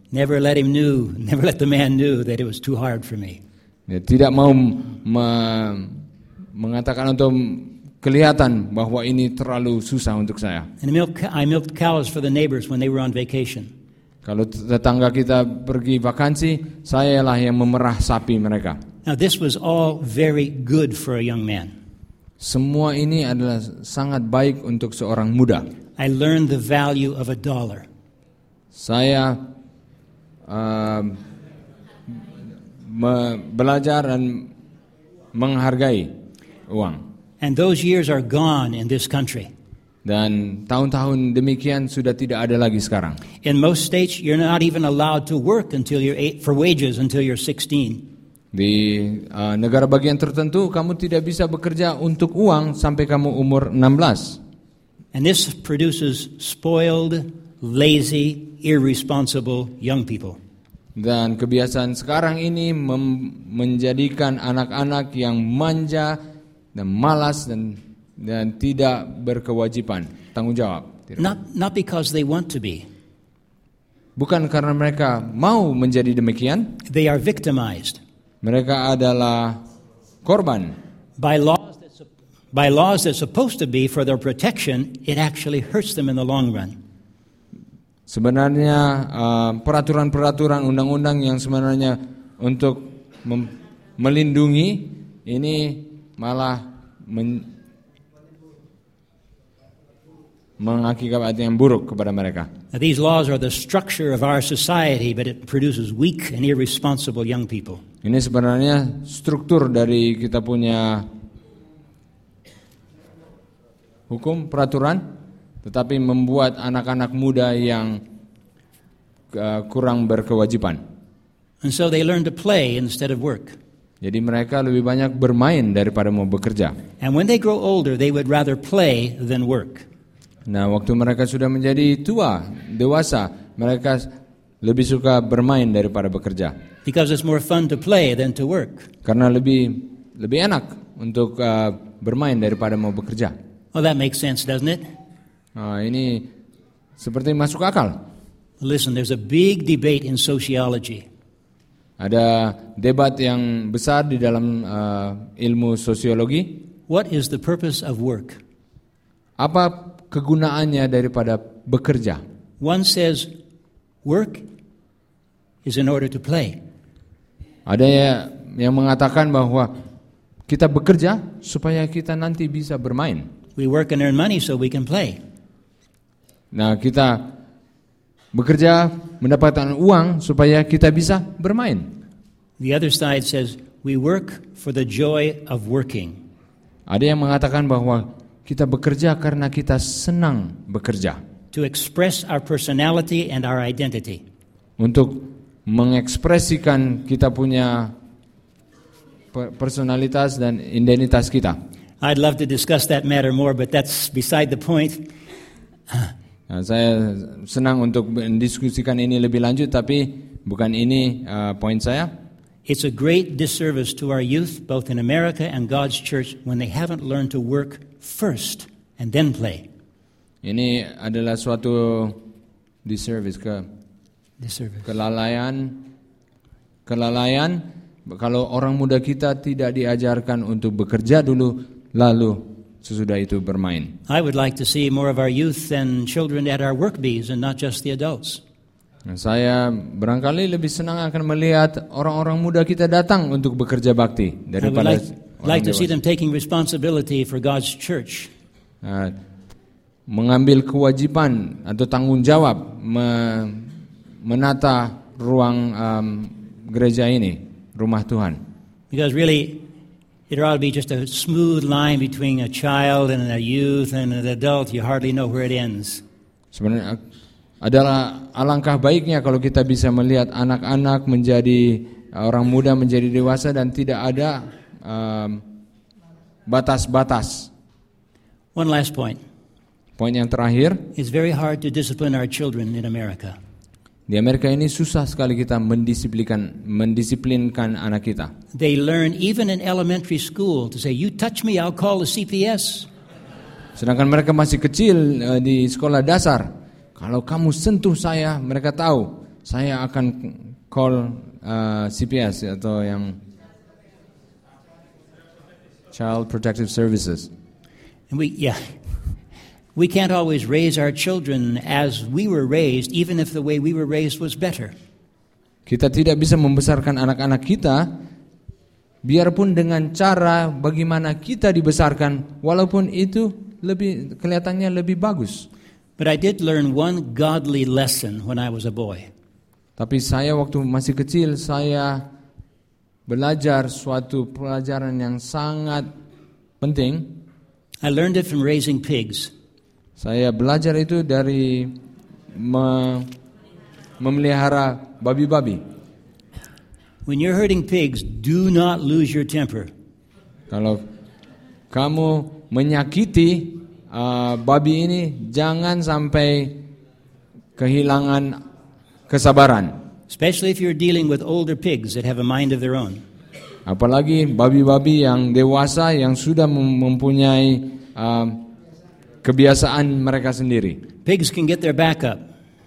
Never let him knew, never let the man knew that it was too hard for me. Dia tidak mau me- mengatakan atau kelihatan bahwa ini terlalu susah untuk saya. And I milked, I milked cows for the neighbors when they were on vacation. Kalau tetangga kita pergi vakansi, sayalah yang memerah sapi mereka. Now this was all very good for a young man. Semua ini adalah sangat baik untuk seorang muda. I learned the value of a dollar. Saya uh, me- belajar dan menghargai uang. And those years are gone in this country. Dan tahun-tahun demikian sudah tidak ada lagi sekarang. In most states, you're not even allowed to work until you're eight, for wages until you're sixteen. Di uh, negara bagian tertentu, kamu tidak bisa bekerja untuk uang sampai kamu umur enam belas. And this produces spoiled, lazy, irresponsible young people. Dan kebiasaan sekarang ini mem- menjadikan anak-anak yang manja dan malas dan dan tidak berkewajiban, tanggung jawab. Not, not because they want to be. Bukan karena mereka mau menjadi demikian. They are victimized. Mereka adalah korban. By laws that's, by laws that's supposed to be for their protection, it actually hurts them in the long run. Sebenarnya uh, peraturan-peraturan undang-undang yang sebenarnya untuk mem- melindungi ini malah men- mengakibatkan yang buruk kepada mereka. Now, these laws are the structure of our society, but it produces weak and irresponsible young people. Ini sebenarnya struktur dari kita punya hukum, peraturan, tetapi membuat anak-anak muda yang uh, kurang berkewajiban. And so they learn to play instead of work. Jadi mereka lebih banyak bermain daripada mau bekerja. And when they grow older, they would rather play than work. Nah, waktu mereka sudah menjadi tua, dewasa, mereka lebih suka bermain daripada bekerja. Because it's more fun to play than to work. Karena lebih lebih enak untuk uh, bermain daripada mau bekerja. Well, that makes sense, doesn't it? Nah, ini seperti masuk akal. Listen, there's a big debate in sociology. Ada debat yang besar di dalam uh, ilmu sosiologi. What is the purpose of work? Apa kegunaannya daripada bekerja? One says work is in order to play. Ada yang mengatakan bahwa kita bekerja supaya kita nanti bisa bermain. We work and earn money so we can play. Nah, kita bekerja mendapatkan uang supaya kita bisa bermain. The other side says we work for the joy of working. Ada yang mengatakan bahwa kita bekerja karena kita senang bekerja. To express our personality and our identity. Untuk mengekspresikan kita punya personalitas dan identitas kita. I'd love to discuss that matter more, but that's beside the point. Nah, saya senang untuk mendiskusikan ini lebih lanjut, tapi bukan ini uh, poin saya. It's a great disservice to our youth, both in America and God's church, when they haven't learned to work first and then play. Ini adalah suatu disservice ke Disservice. kelalaian kelalaian kalau orang muda kita tidak diajarkan untuk bekerja dulu, lalu sesudah itu bermain. I would like to see more of our youth and children at our work bees and not just the adults. Nah, saya barangkali lebih senang akan melihat orang-orang muda kita datang untuk bekerja bakti I would daripada like, like to see them taking responsibility for God's church. Nah, mengambil kewajiban atau tanggung jawab me- menata ruang um, gereja ini, rumah Tuhan. Because really, it ought to be just a smooth line between a child and a youth and an adult. You hardly know where it ends. Sebenarnya adalah alangkah baiknya kalau kita bisa melihat anak-anak menjadi orang muda menjadi dewasa dan tidak ada um, batas-batas. One last point. Poin yang terakhir, It's very hard to discipline our children in America. di Amerika ini susah sekali kita mendisiplinkan mendisiplinkan anak kita. They learn even in elementary school to say, "You touch me, I'll call the C P S." Sedangkan mereka masih kecil uh, di sekolah dasar. Kalau kamu sentuh saya, mereka tahu saya akan call uh, C P S atau yang Child Protective Services. And we, yeah, we can't always raise our children as we were raised, even if the way we were raised was better. Kita tidak bisa membesarkan anak-anak kita, biarpun dengan cara bagaimana kita dibesarkan, walaupun itu lebih kelihatannya lebih bagus. But I did learn one godly lesson when I was a boy. Tapi saya waktu masih kecil, saya belajar suatu pelajaran yang sangat penting. I learned it from raising pigs. Saya belajar itu dari me, memelihara babi-babi. When you're herding pigs, do not lose your temper. Kalau kamu menyakiti uh, babi ini, jangan sampai kehilangan kesabaran. Especially if you're dealing with older pigs that have a mind of their own. Apalagi babi-babi yang dewasa yang sudah mempunyai uh, kebiasaan mereka sendiri. Pigs can get their back up.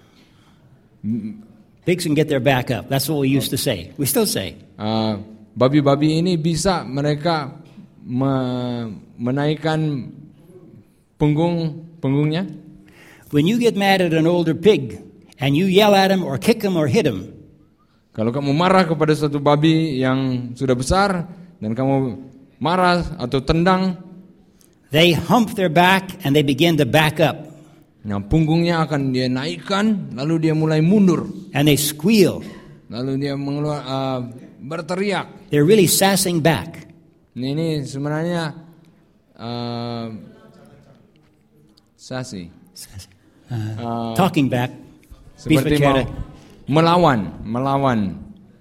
Pigs can get their back up. That's what we used to say. We still say. Uh, babi-babi ini bisa mereka me- menaikkan punggung punggungnya. When you get mad at an older pig and you yell at him or kick him or hit him, kalau kamu marah kepada satu babi yang sudah besar dan kamu marah atau tendang, they hump their back and they begin to back up. nah punggungnya akan dia naikkan, lalu dia mulai mundur, and they squeal. lalu dia mengeluar, uh, berteriak. They're really sassing back. Ini, ini sebenarnya uh, sassy, Uh, talking back. seperti mau melawan, melawan.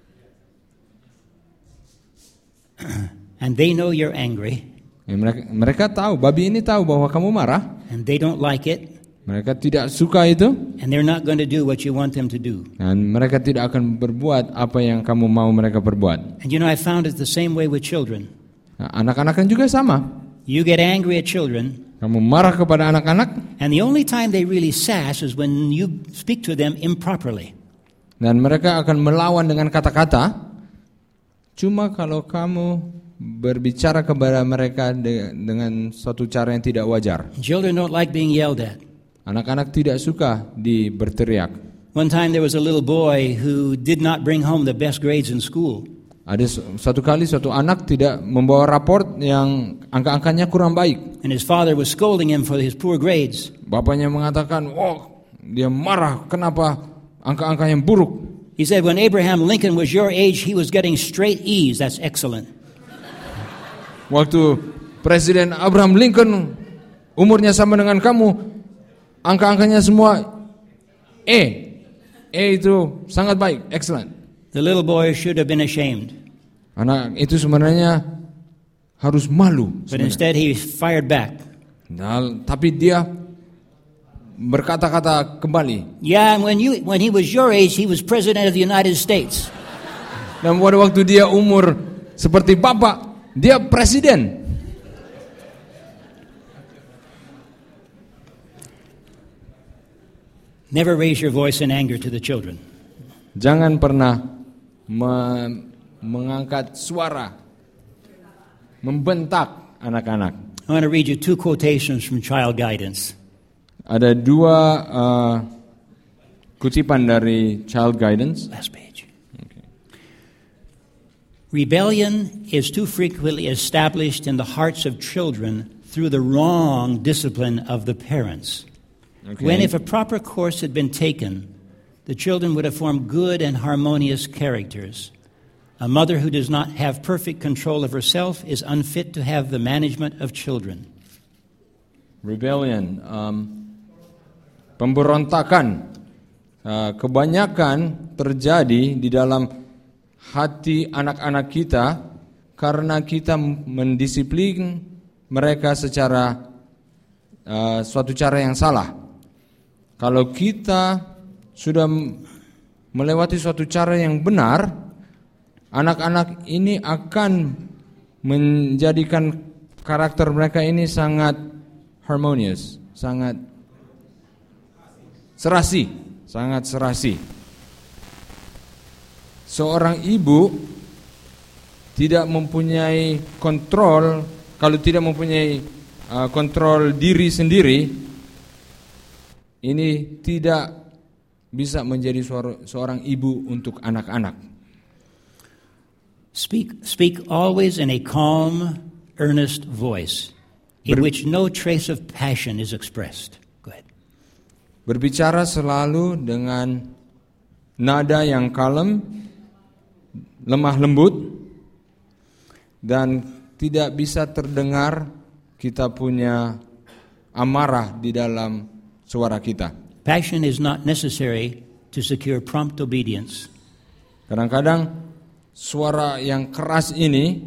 And they know you're angry. Ya, mereka, mereka tahu, babi ini tahu bahwa kamu marah. And they don't like it. Mereka tidak suka itu. And they're not going to do what you want them to do. Dan mereka tidak akan berbuat apa yang kamu mau mereka berbuat. And you know, I found it the same way with children. Nah, anak-anak kan juga sama. You get angry at children. Kamu marah kepada anak-anak. And the only time they really sass is when you speak to them improperly. Dan mereka akan melawan dengan kata-kata. Cuma kalau kamu berbicara kepada mereka de- dengan suatu cara yang tidak wajar. Children don't like being yelled at. Anak-anak tidak suka di berteriak. One time there was a little boy who did not bring home the best grades in school. Ada satu kali suatu anak tidak membawa raport yang angka-angkanya kurang baik. And his father was scolding him for his poor grades. Bapaknya mengatakan, "Oh, dia marah kenapa angka-angka yang buruk." He said, when Abraham Lincoln was your age, he was getting straight E's. That's excellent. Waktu Presiden Abraham Lincoln umurnya sama dengan kamu, angka-angkanya semua E. E itu sangat baik, excellent. The little boy should have been ashamed. Anak itu sebenarnya harus malu. But instead he fired back. Nah, tapi dia berkata-kata kembali. Yeah, and when you when he was your age, he was president of the United States. Dan pada waktu dia umur seperti bapak, dia presiden. Never raise your voice in anger to the children. Jangan pernah me- mengangkat suara, membentak anak-anak. I want to read you two quotations from Child Guidance. Ada dua uh, kutipan dari Child Guidance. Last page. Okay. Rebellion is too frequently established in the hearts of children through the wrong discipline of the parents. Okay. When, if a proper course had been taken, the children would have formed good and harmonious characters. A mother who does not have perfect control of herself is unfit to have the management of children. Rebellion, um, pemberontakan, uh, kebanyakan terjadi di dalam hati anak-anak kita karena kita mendisiplin mereka secara uh, suatu cara yang salah. Kalau kita sudah melewati suatu cara yang benar, anak-anak ini akan menjadikan karakter mereka ini sangat harmonious, sangat serasi, sangat serasi. seorang ibu tidak mempunyai kontrol, kalau tidak mempunyai uh, kontrol diri sendiri, ini tidak bisa menjadi seorang ibu untuk anak-anak. Speak, speak always in a calm, earnest voice, in Ber- which no trace of passion is expressed. Go ahead. Berbicara selalu dengan nada yang kalem, lemah lembut, dan tidak bisa terdengar kita punya amarah di dalam suara kita. Passion is not necessary to secure prompt obedience. Kadang-kadang suara yang keras ini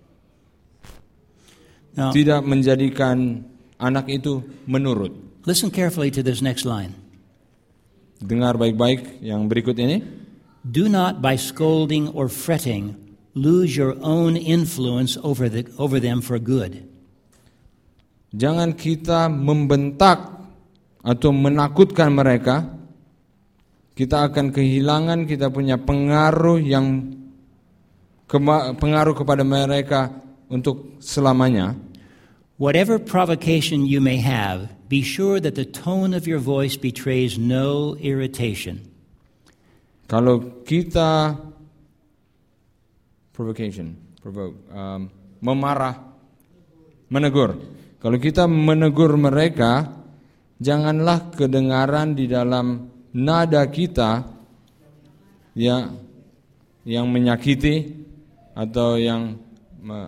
Now, tidak menjadikan anak itu menurut. listen carefully to this next line. Dengar baik-baik yang berikut ini. Do not by scolding or fretting lose your own influence over the, over them for good. Jangan kita membentak atau menakutkan mereka, kita akan kehilangan kita punya pengaruh yang kema- pengaruh kepada mereka untuk selamanya. Whatever provocation you may have, be sure that the tone of your voice betrays no irritation. Kalau kita provocation, provoke, um, memarah, menegur. Kalau kita menegur mereka, janganlah kedengaran di dalam nada kita ya, yang menyakiti atau yang me,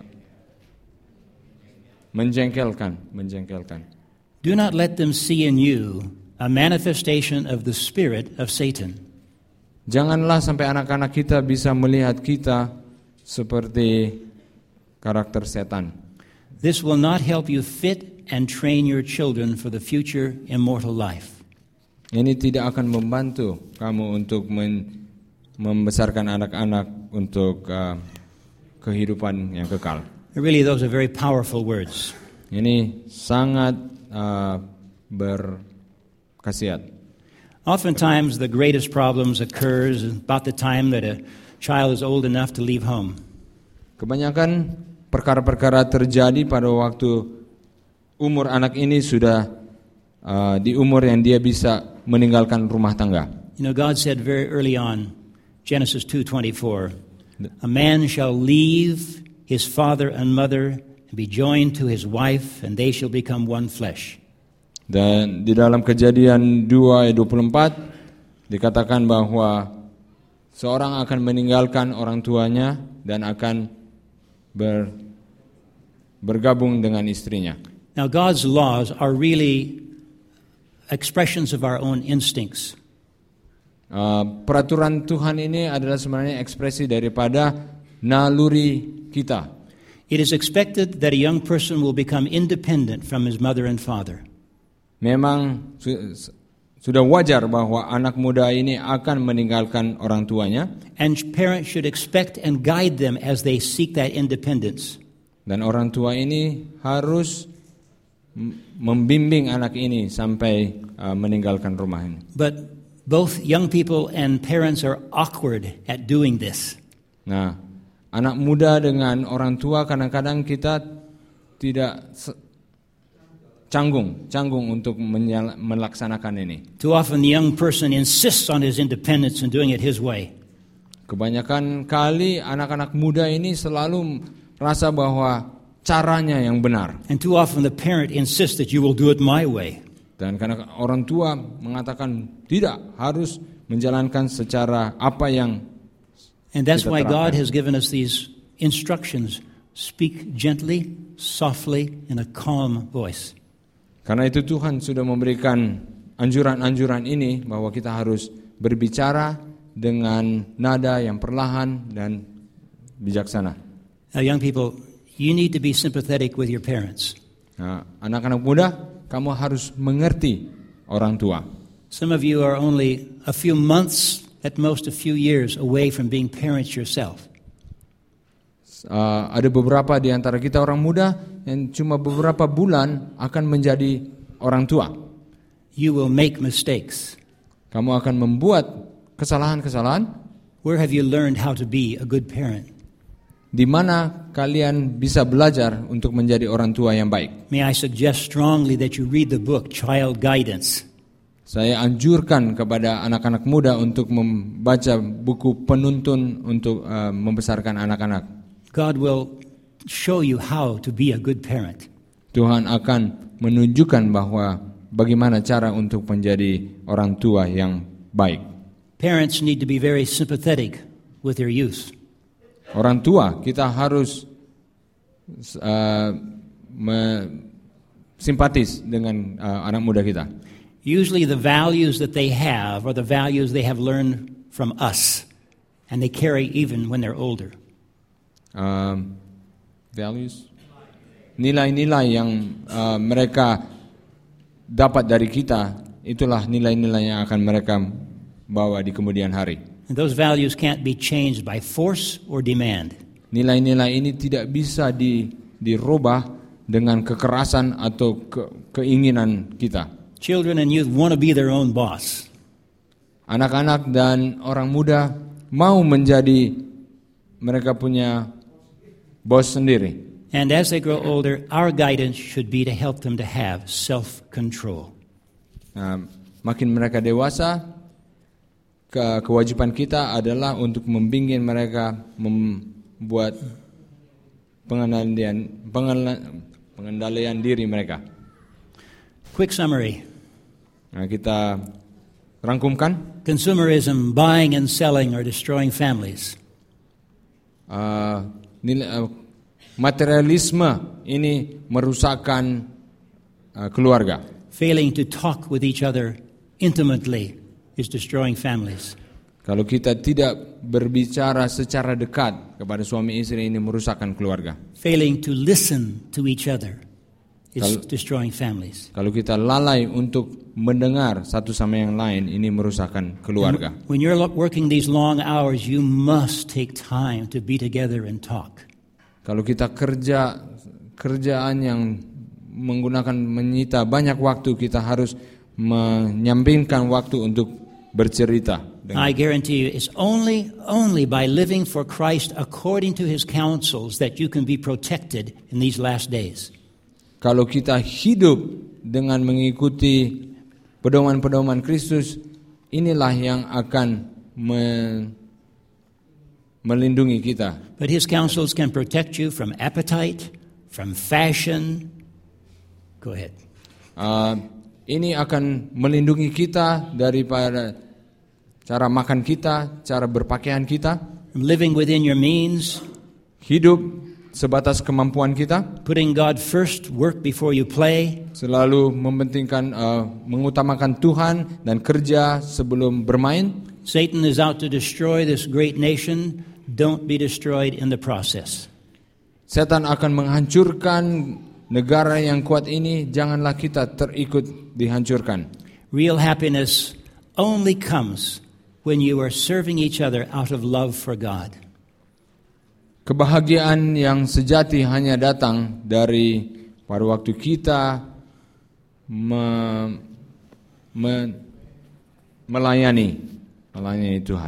menjengkelkan, menjengkelkan. Do not let them see in you a manifestation of the spirit of Satan. Janganlah sampai anak-anak kita bisa melihat kita seperti karakter setan. This will not help you fit and train your children for the future immortal life. Ini tidak akan membantu kamu untuk men, membesarkan anak-anak untuk uh, kehidupan yang kekal. Really, those are very powerful words. Ini sangat uh, berkhasiat. Oftentimes, the greatest problems occurs about the time that a child is old enough to leave home. Kebanyakan perkara-perkara terjadi pada waktu umur anak ini sudah uh, di umur yang dia bisa meninggalkan rumah tangga. You know, God said very early on, Genesis two twenty-four, a man shall leave his father and mother and be joined to his wife, and they shall become one flesh. Dan di dalam Kejadian dua ayat dua puluh empat dikatakan bahwa seorang akan meninggalkan orang tuanya dan akan ber, bergabung dengan istrinya. Now, God's laws are really expressions of our own instincts. Uh, peraturan Tuhan ini adalah sebenarnya ekspresi daripada naluri kita. It is expected that a young person will become independent from his mother and father. Memang su- sudah wajar bahwa anak muda ini akan meninggalkan orang tuanya. And parents should expect and guide them as they seek that independence. Dan orang tua ini harus membimbing anak ini sampai uh, meninggalkan rumah ini. But both young people and parents are awkward at doing this. Nah, anak muda dengan orang tua kadang-kadang kita tidak se- canggung, canggung untuk menyala- melaksanakan ini. Too often the young person insists on his independence and doing it his way. Kebanyakan kali anak-anak muda ini selalu rasa bahwa caranya yang benar. And too often the parent insists that you will do it my way. Dan karena orang tua mengatakan tidak, harus menjalankan secara apa yang And that's kita why God terapkan. has given us these instructions. Speak gently, softly, in a calm voice. Karena itu Tuhan sudah memberikan anjuran-anjuran ini bahwa kita harus berbicara dengan nada yang perlahan dan bijaksana. Now, young people, you need to be sympathetic with your parents. Nah, anak-anak muda, kamu harus mengerti orang tua. Some of you are only a few months, at most a few years, away from being parents yourself. Uh, ada beberapa di antara kita orang muda yang cuma beberapa bulan akan menjadi orang tua. You will make mistakes. Kamu akan membuat kesalahan-kesalahan. Where have you learned how to be a good parent? Di mana kalian bisa belajar untuk menjadi orang tua yang baik? May I suggest strongly that you read the book Child Guidance. Saya anjurkan kepada anak-anak muda untuk membaca buku penuntun untuk uh, membesarkan anak-anak. God will show you how to be a good parent. Tuhan akan menunjukkan bahwa bagaimana cara untuk menjadi orang tua yang baik. Parents need to be very sympathetic with their youth. Orang tua kita harus uh, me- simpatis dengan uh, anak muda kita. Usually the values that they have are the values they have learned from us, and they carry even when they're older. Um, values, nilai-nilai yang uh, mereka dapat dari kita, itulah nilai-nilai yang akan mereka bawa di kemudian hari. And those values can't be changed by force or demand. Nilai-nilai ini tidak bisa di, dirubah dengan kekerasan atau ke, keinginan kita. Children and youth want to be their own boss. Anak-anak dan orang muda mau menjadi mereka punya bos sendiri. And as they grow older, our guidance should be to help them to have self-control. Nah, makin mereka dewasa, ke, kewajiban kita adalah untuk membimbing mereka membuat pengendalian, pengendalian diri mereka. Quick summary. Nah, kita rangkumkan. Consumerism, buying and selling, are destroying families. Uh, nilai, uh, materialisme ini merusakkan uh, keluarga. Failing to talk with each other intimately is destroying families. Kalau kita tidak berbicara secara dekat kepada suami istri, ini merusakkan keluarga. Failing to listen to each other is Kalau- destroying families. Kalau kita lalai untuk mendengar satu sama yang lain, ini merusakkan keluarga. When you're lo- working these long hours, you must take time to be together and talk. Kalau kita kerja kerjaan yang menggunakan menyita banyak waktu, kita harus menyampingkan waktu untuk bercerita. I guarantee you, it's only only by living for Christ according to His counsels that you can be protected in these last days. Kalau kita hidup dengan mengikuti pedoman-pedoman Kristus, inilah yang akan me- melindungi kita. But His counsels can protect you from appetite, from fashion. Go ahead. Uh, ini akan melindungi kita daripada cara makan kita, cara berpakaian kita, From living within your means, hidup sebatas kemampuan kita, putting God first, work before you play. selalu mementingkan, uh, mengutamakan Tuhan dan kerja sebelum bermain. Satan is out to destroy this great nation. Don't be destroyed in the process. Setan akan menghancurkan negara yang kuat ini, janganlah kita terikut dihancurkan. Real happiness only comes when you are serving each other out of love for God. Kebahagiaan yang sejati hanya datang dari pada waktu kita me, me, melayani, melayani Tuhan.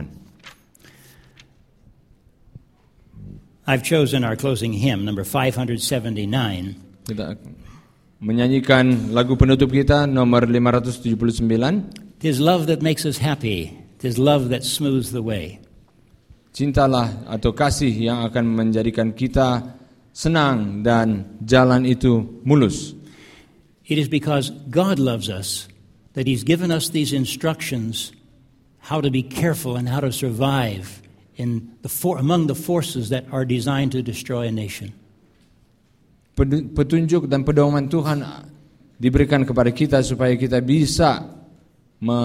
I've chosen our closing hymn, number five seventy-nine. Kita menyanyikan lagu penutup kita nomor lima ratus tujuh puluh sembilan. "'Tis love that makes us happy. 'Tis love that smooths the way." Cintalah atau kasih yang akan menjadikan kita senang dan jalan itu mulus. It is because God loves us that He's given us these instructions how to be careful and how to survive in the for, among the forces that are designed to destroy a nation. Petunjuk dan pedoman Tuhan diberikan kepada kita supaya kita bisa me,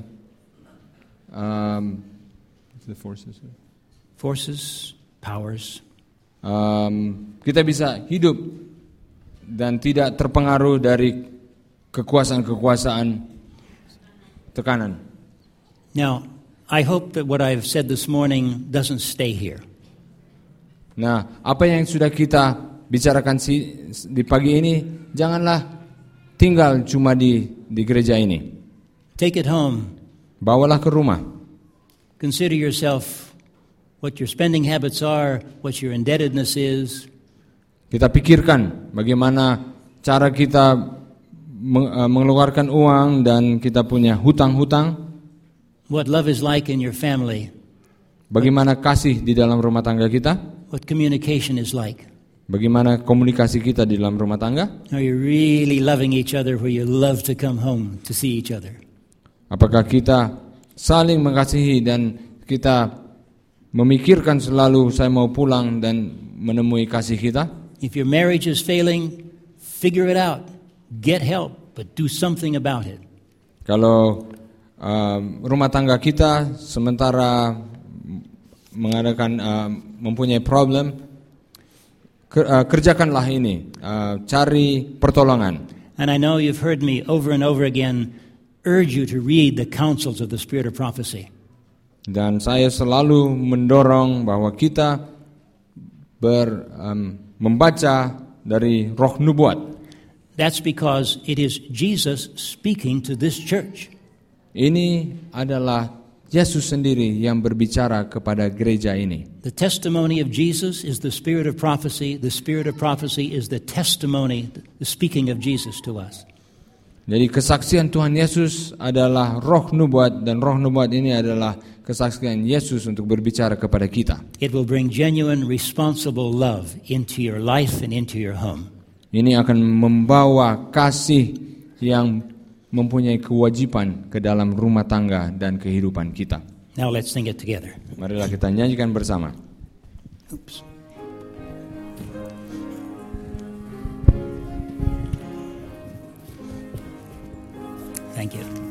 um, the forces, Forces, powers. um, kita bisa hidup dan tidak terpengaruh dari kekuasaan-kekuasaan tekanan. Now, I hope that what I've said this morning doesn't stay here. Nah, apa yang sudah kita bicarakan si, di pagi ini, janganlah tinggal cuma di di gereja ini. Take it home. Bawalah ke rumah. Consider yourself what your spending habits are, what your indebtedness is. Kita pikirkan bagaimana cara kita mengeluarkan uang dan kita punya hutang-hutang. What love is like in your family. Bagaimana kasih di dalam rumah tangga kita? What communication is like. Bagaimana komunikasi kita di dalam rumah tangga? Are you really loving each other where you love to come home to see each other? Apakah kita saling mengasihi dan kita memikirkan selalu saya mau pulang dan menemui kasih kita? If your marriage is failing, figure it out. Get help, but do something about it. Kalau uh, rumah tangga kita sementara mengadakan uh, mempunyai problem, kerjakanlah ini, uh, cari pertolongan. And I know you've heard me over and over again urge you to read the counsels of the Spirit of prophecy. Dan saya selalu mendorong bahwa kita ber, um, membaca dari roh nubuat. That's because it is Jesus speaking to this church. Ini adalah Yesus sendiri yang berbicara kepada gereja ini. The testimony of Jesus is the spirit of prophecy. The spirit of prophecy is the testimony, the speaking of Jesus to us. Jadi kesaksian Tuhan Yesus adalah roh nubuat dan roh nubuat ini adalah kesaksian Yesus untuk berbicara kepada kita. It will bring genuine, responsible love into your life and into your home. Ini akan membawa kasih yang mempunyai kewajiban ke dalam rumah tangga dan kehidupan kita. Now let's sing it together. Marilah kita nyanyikan bersama. Oops. Thank you.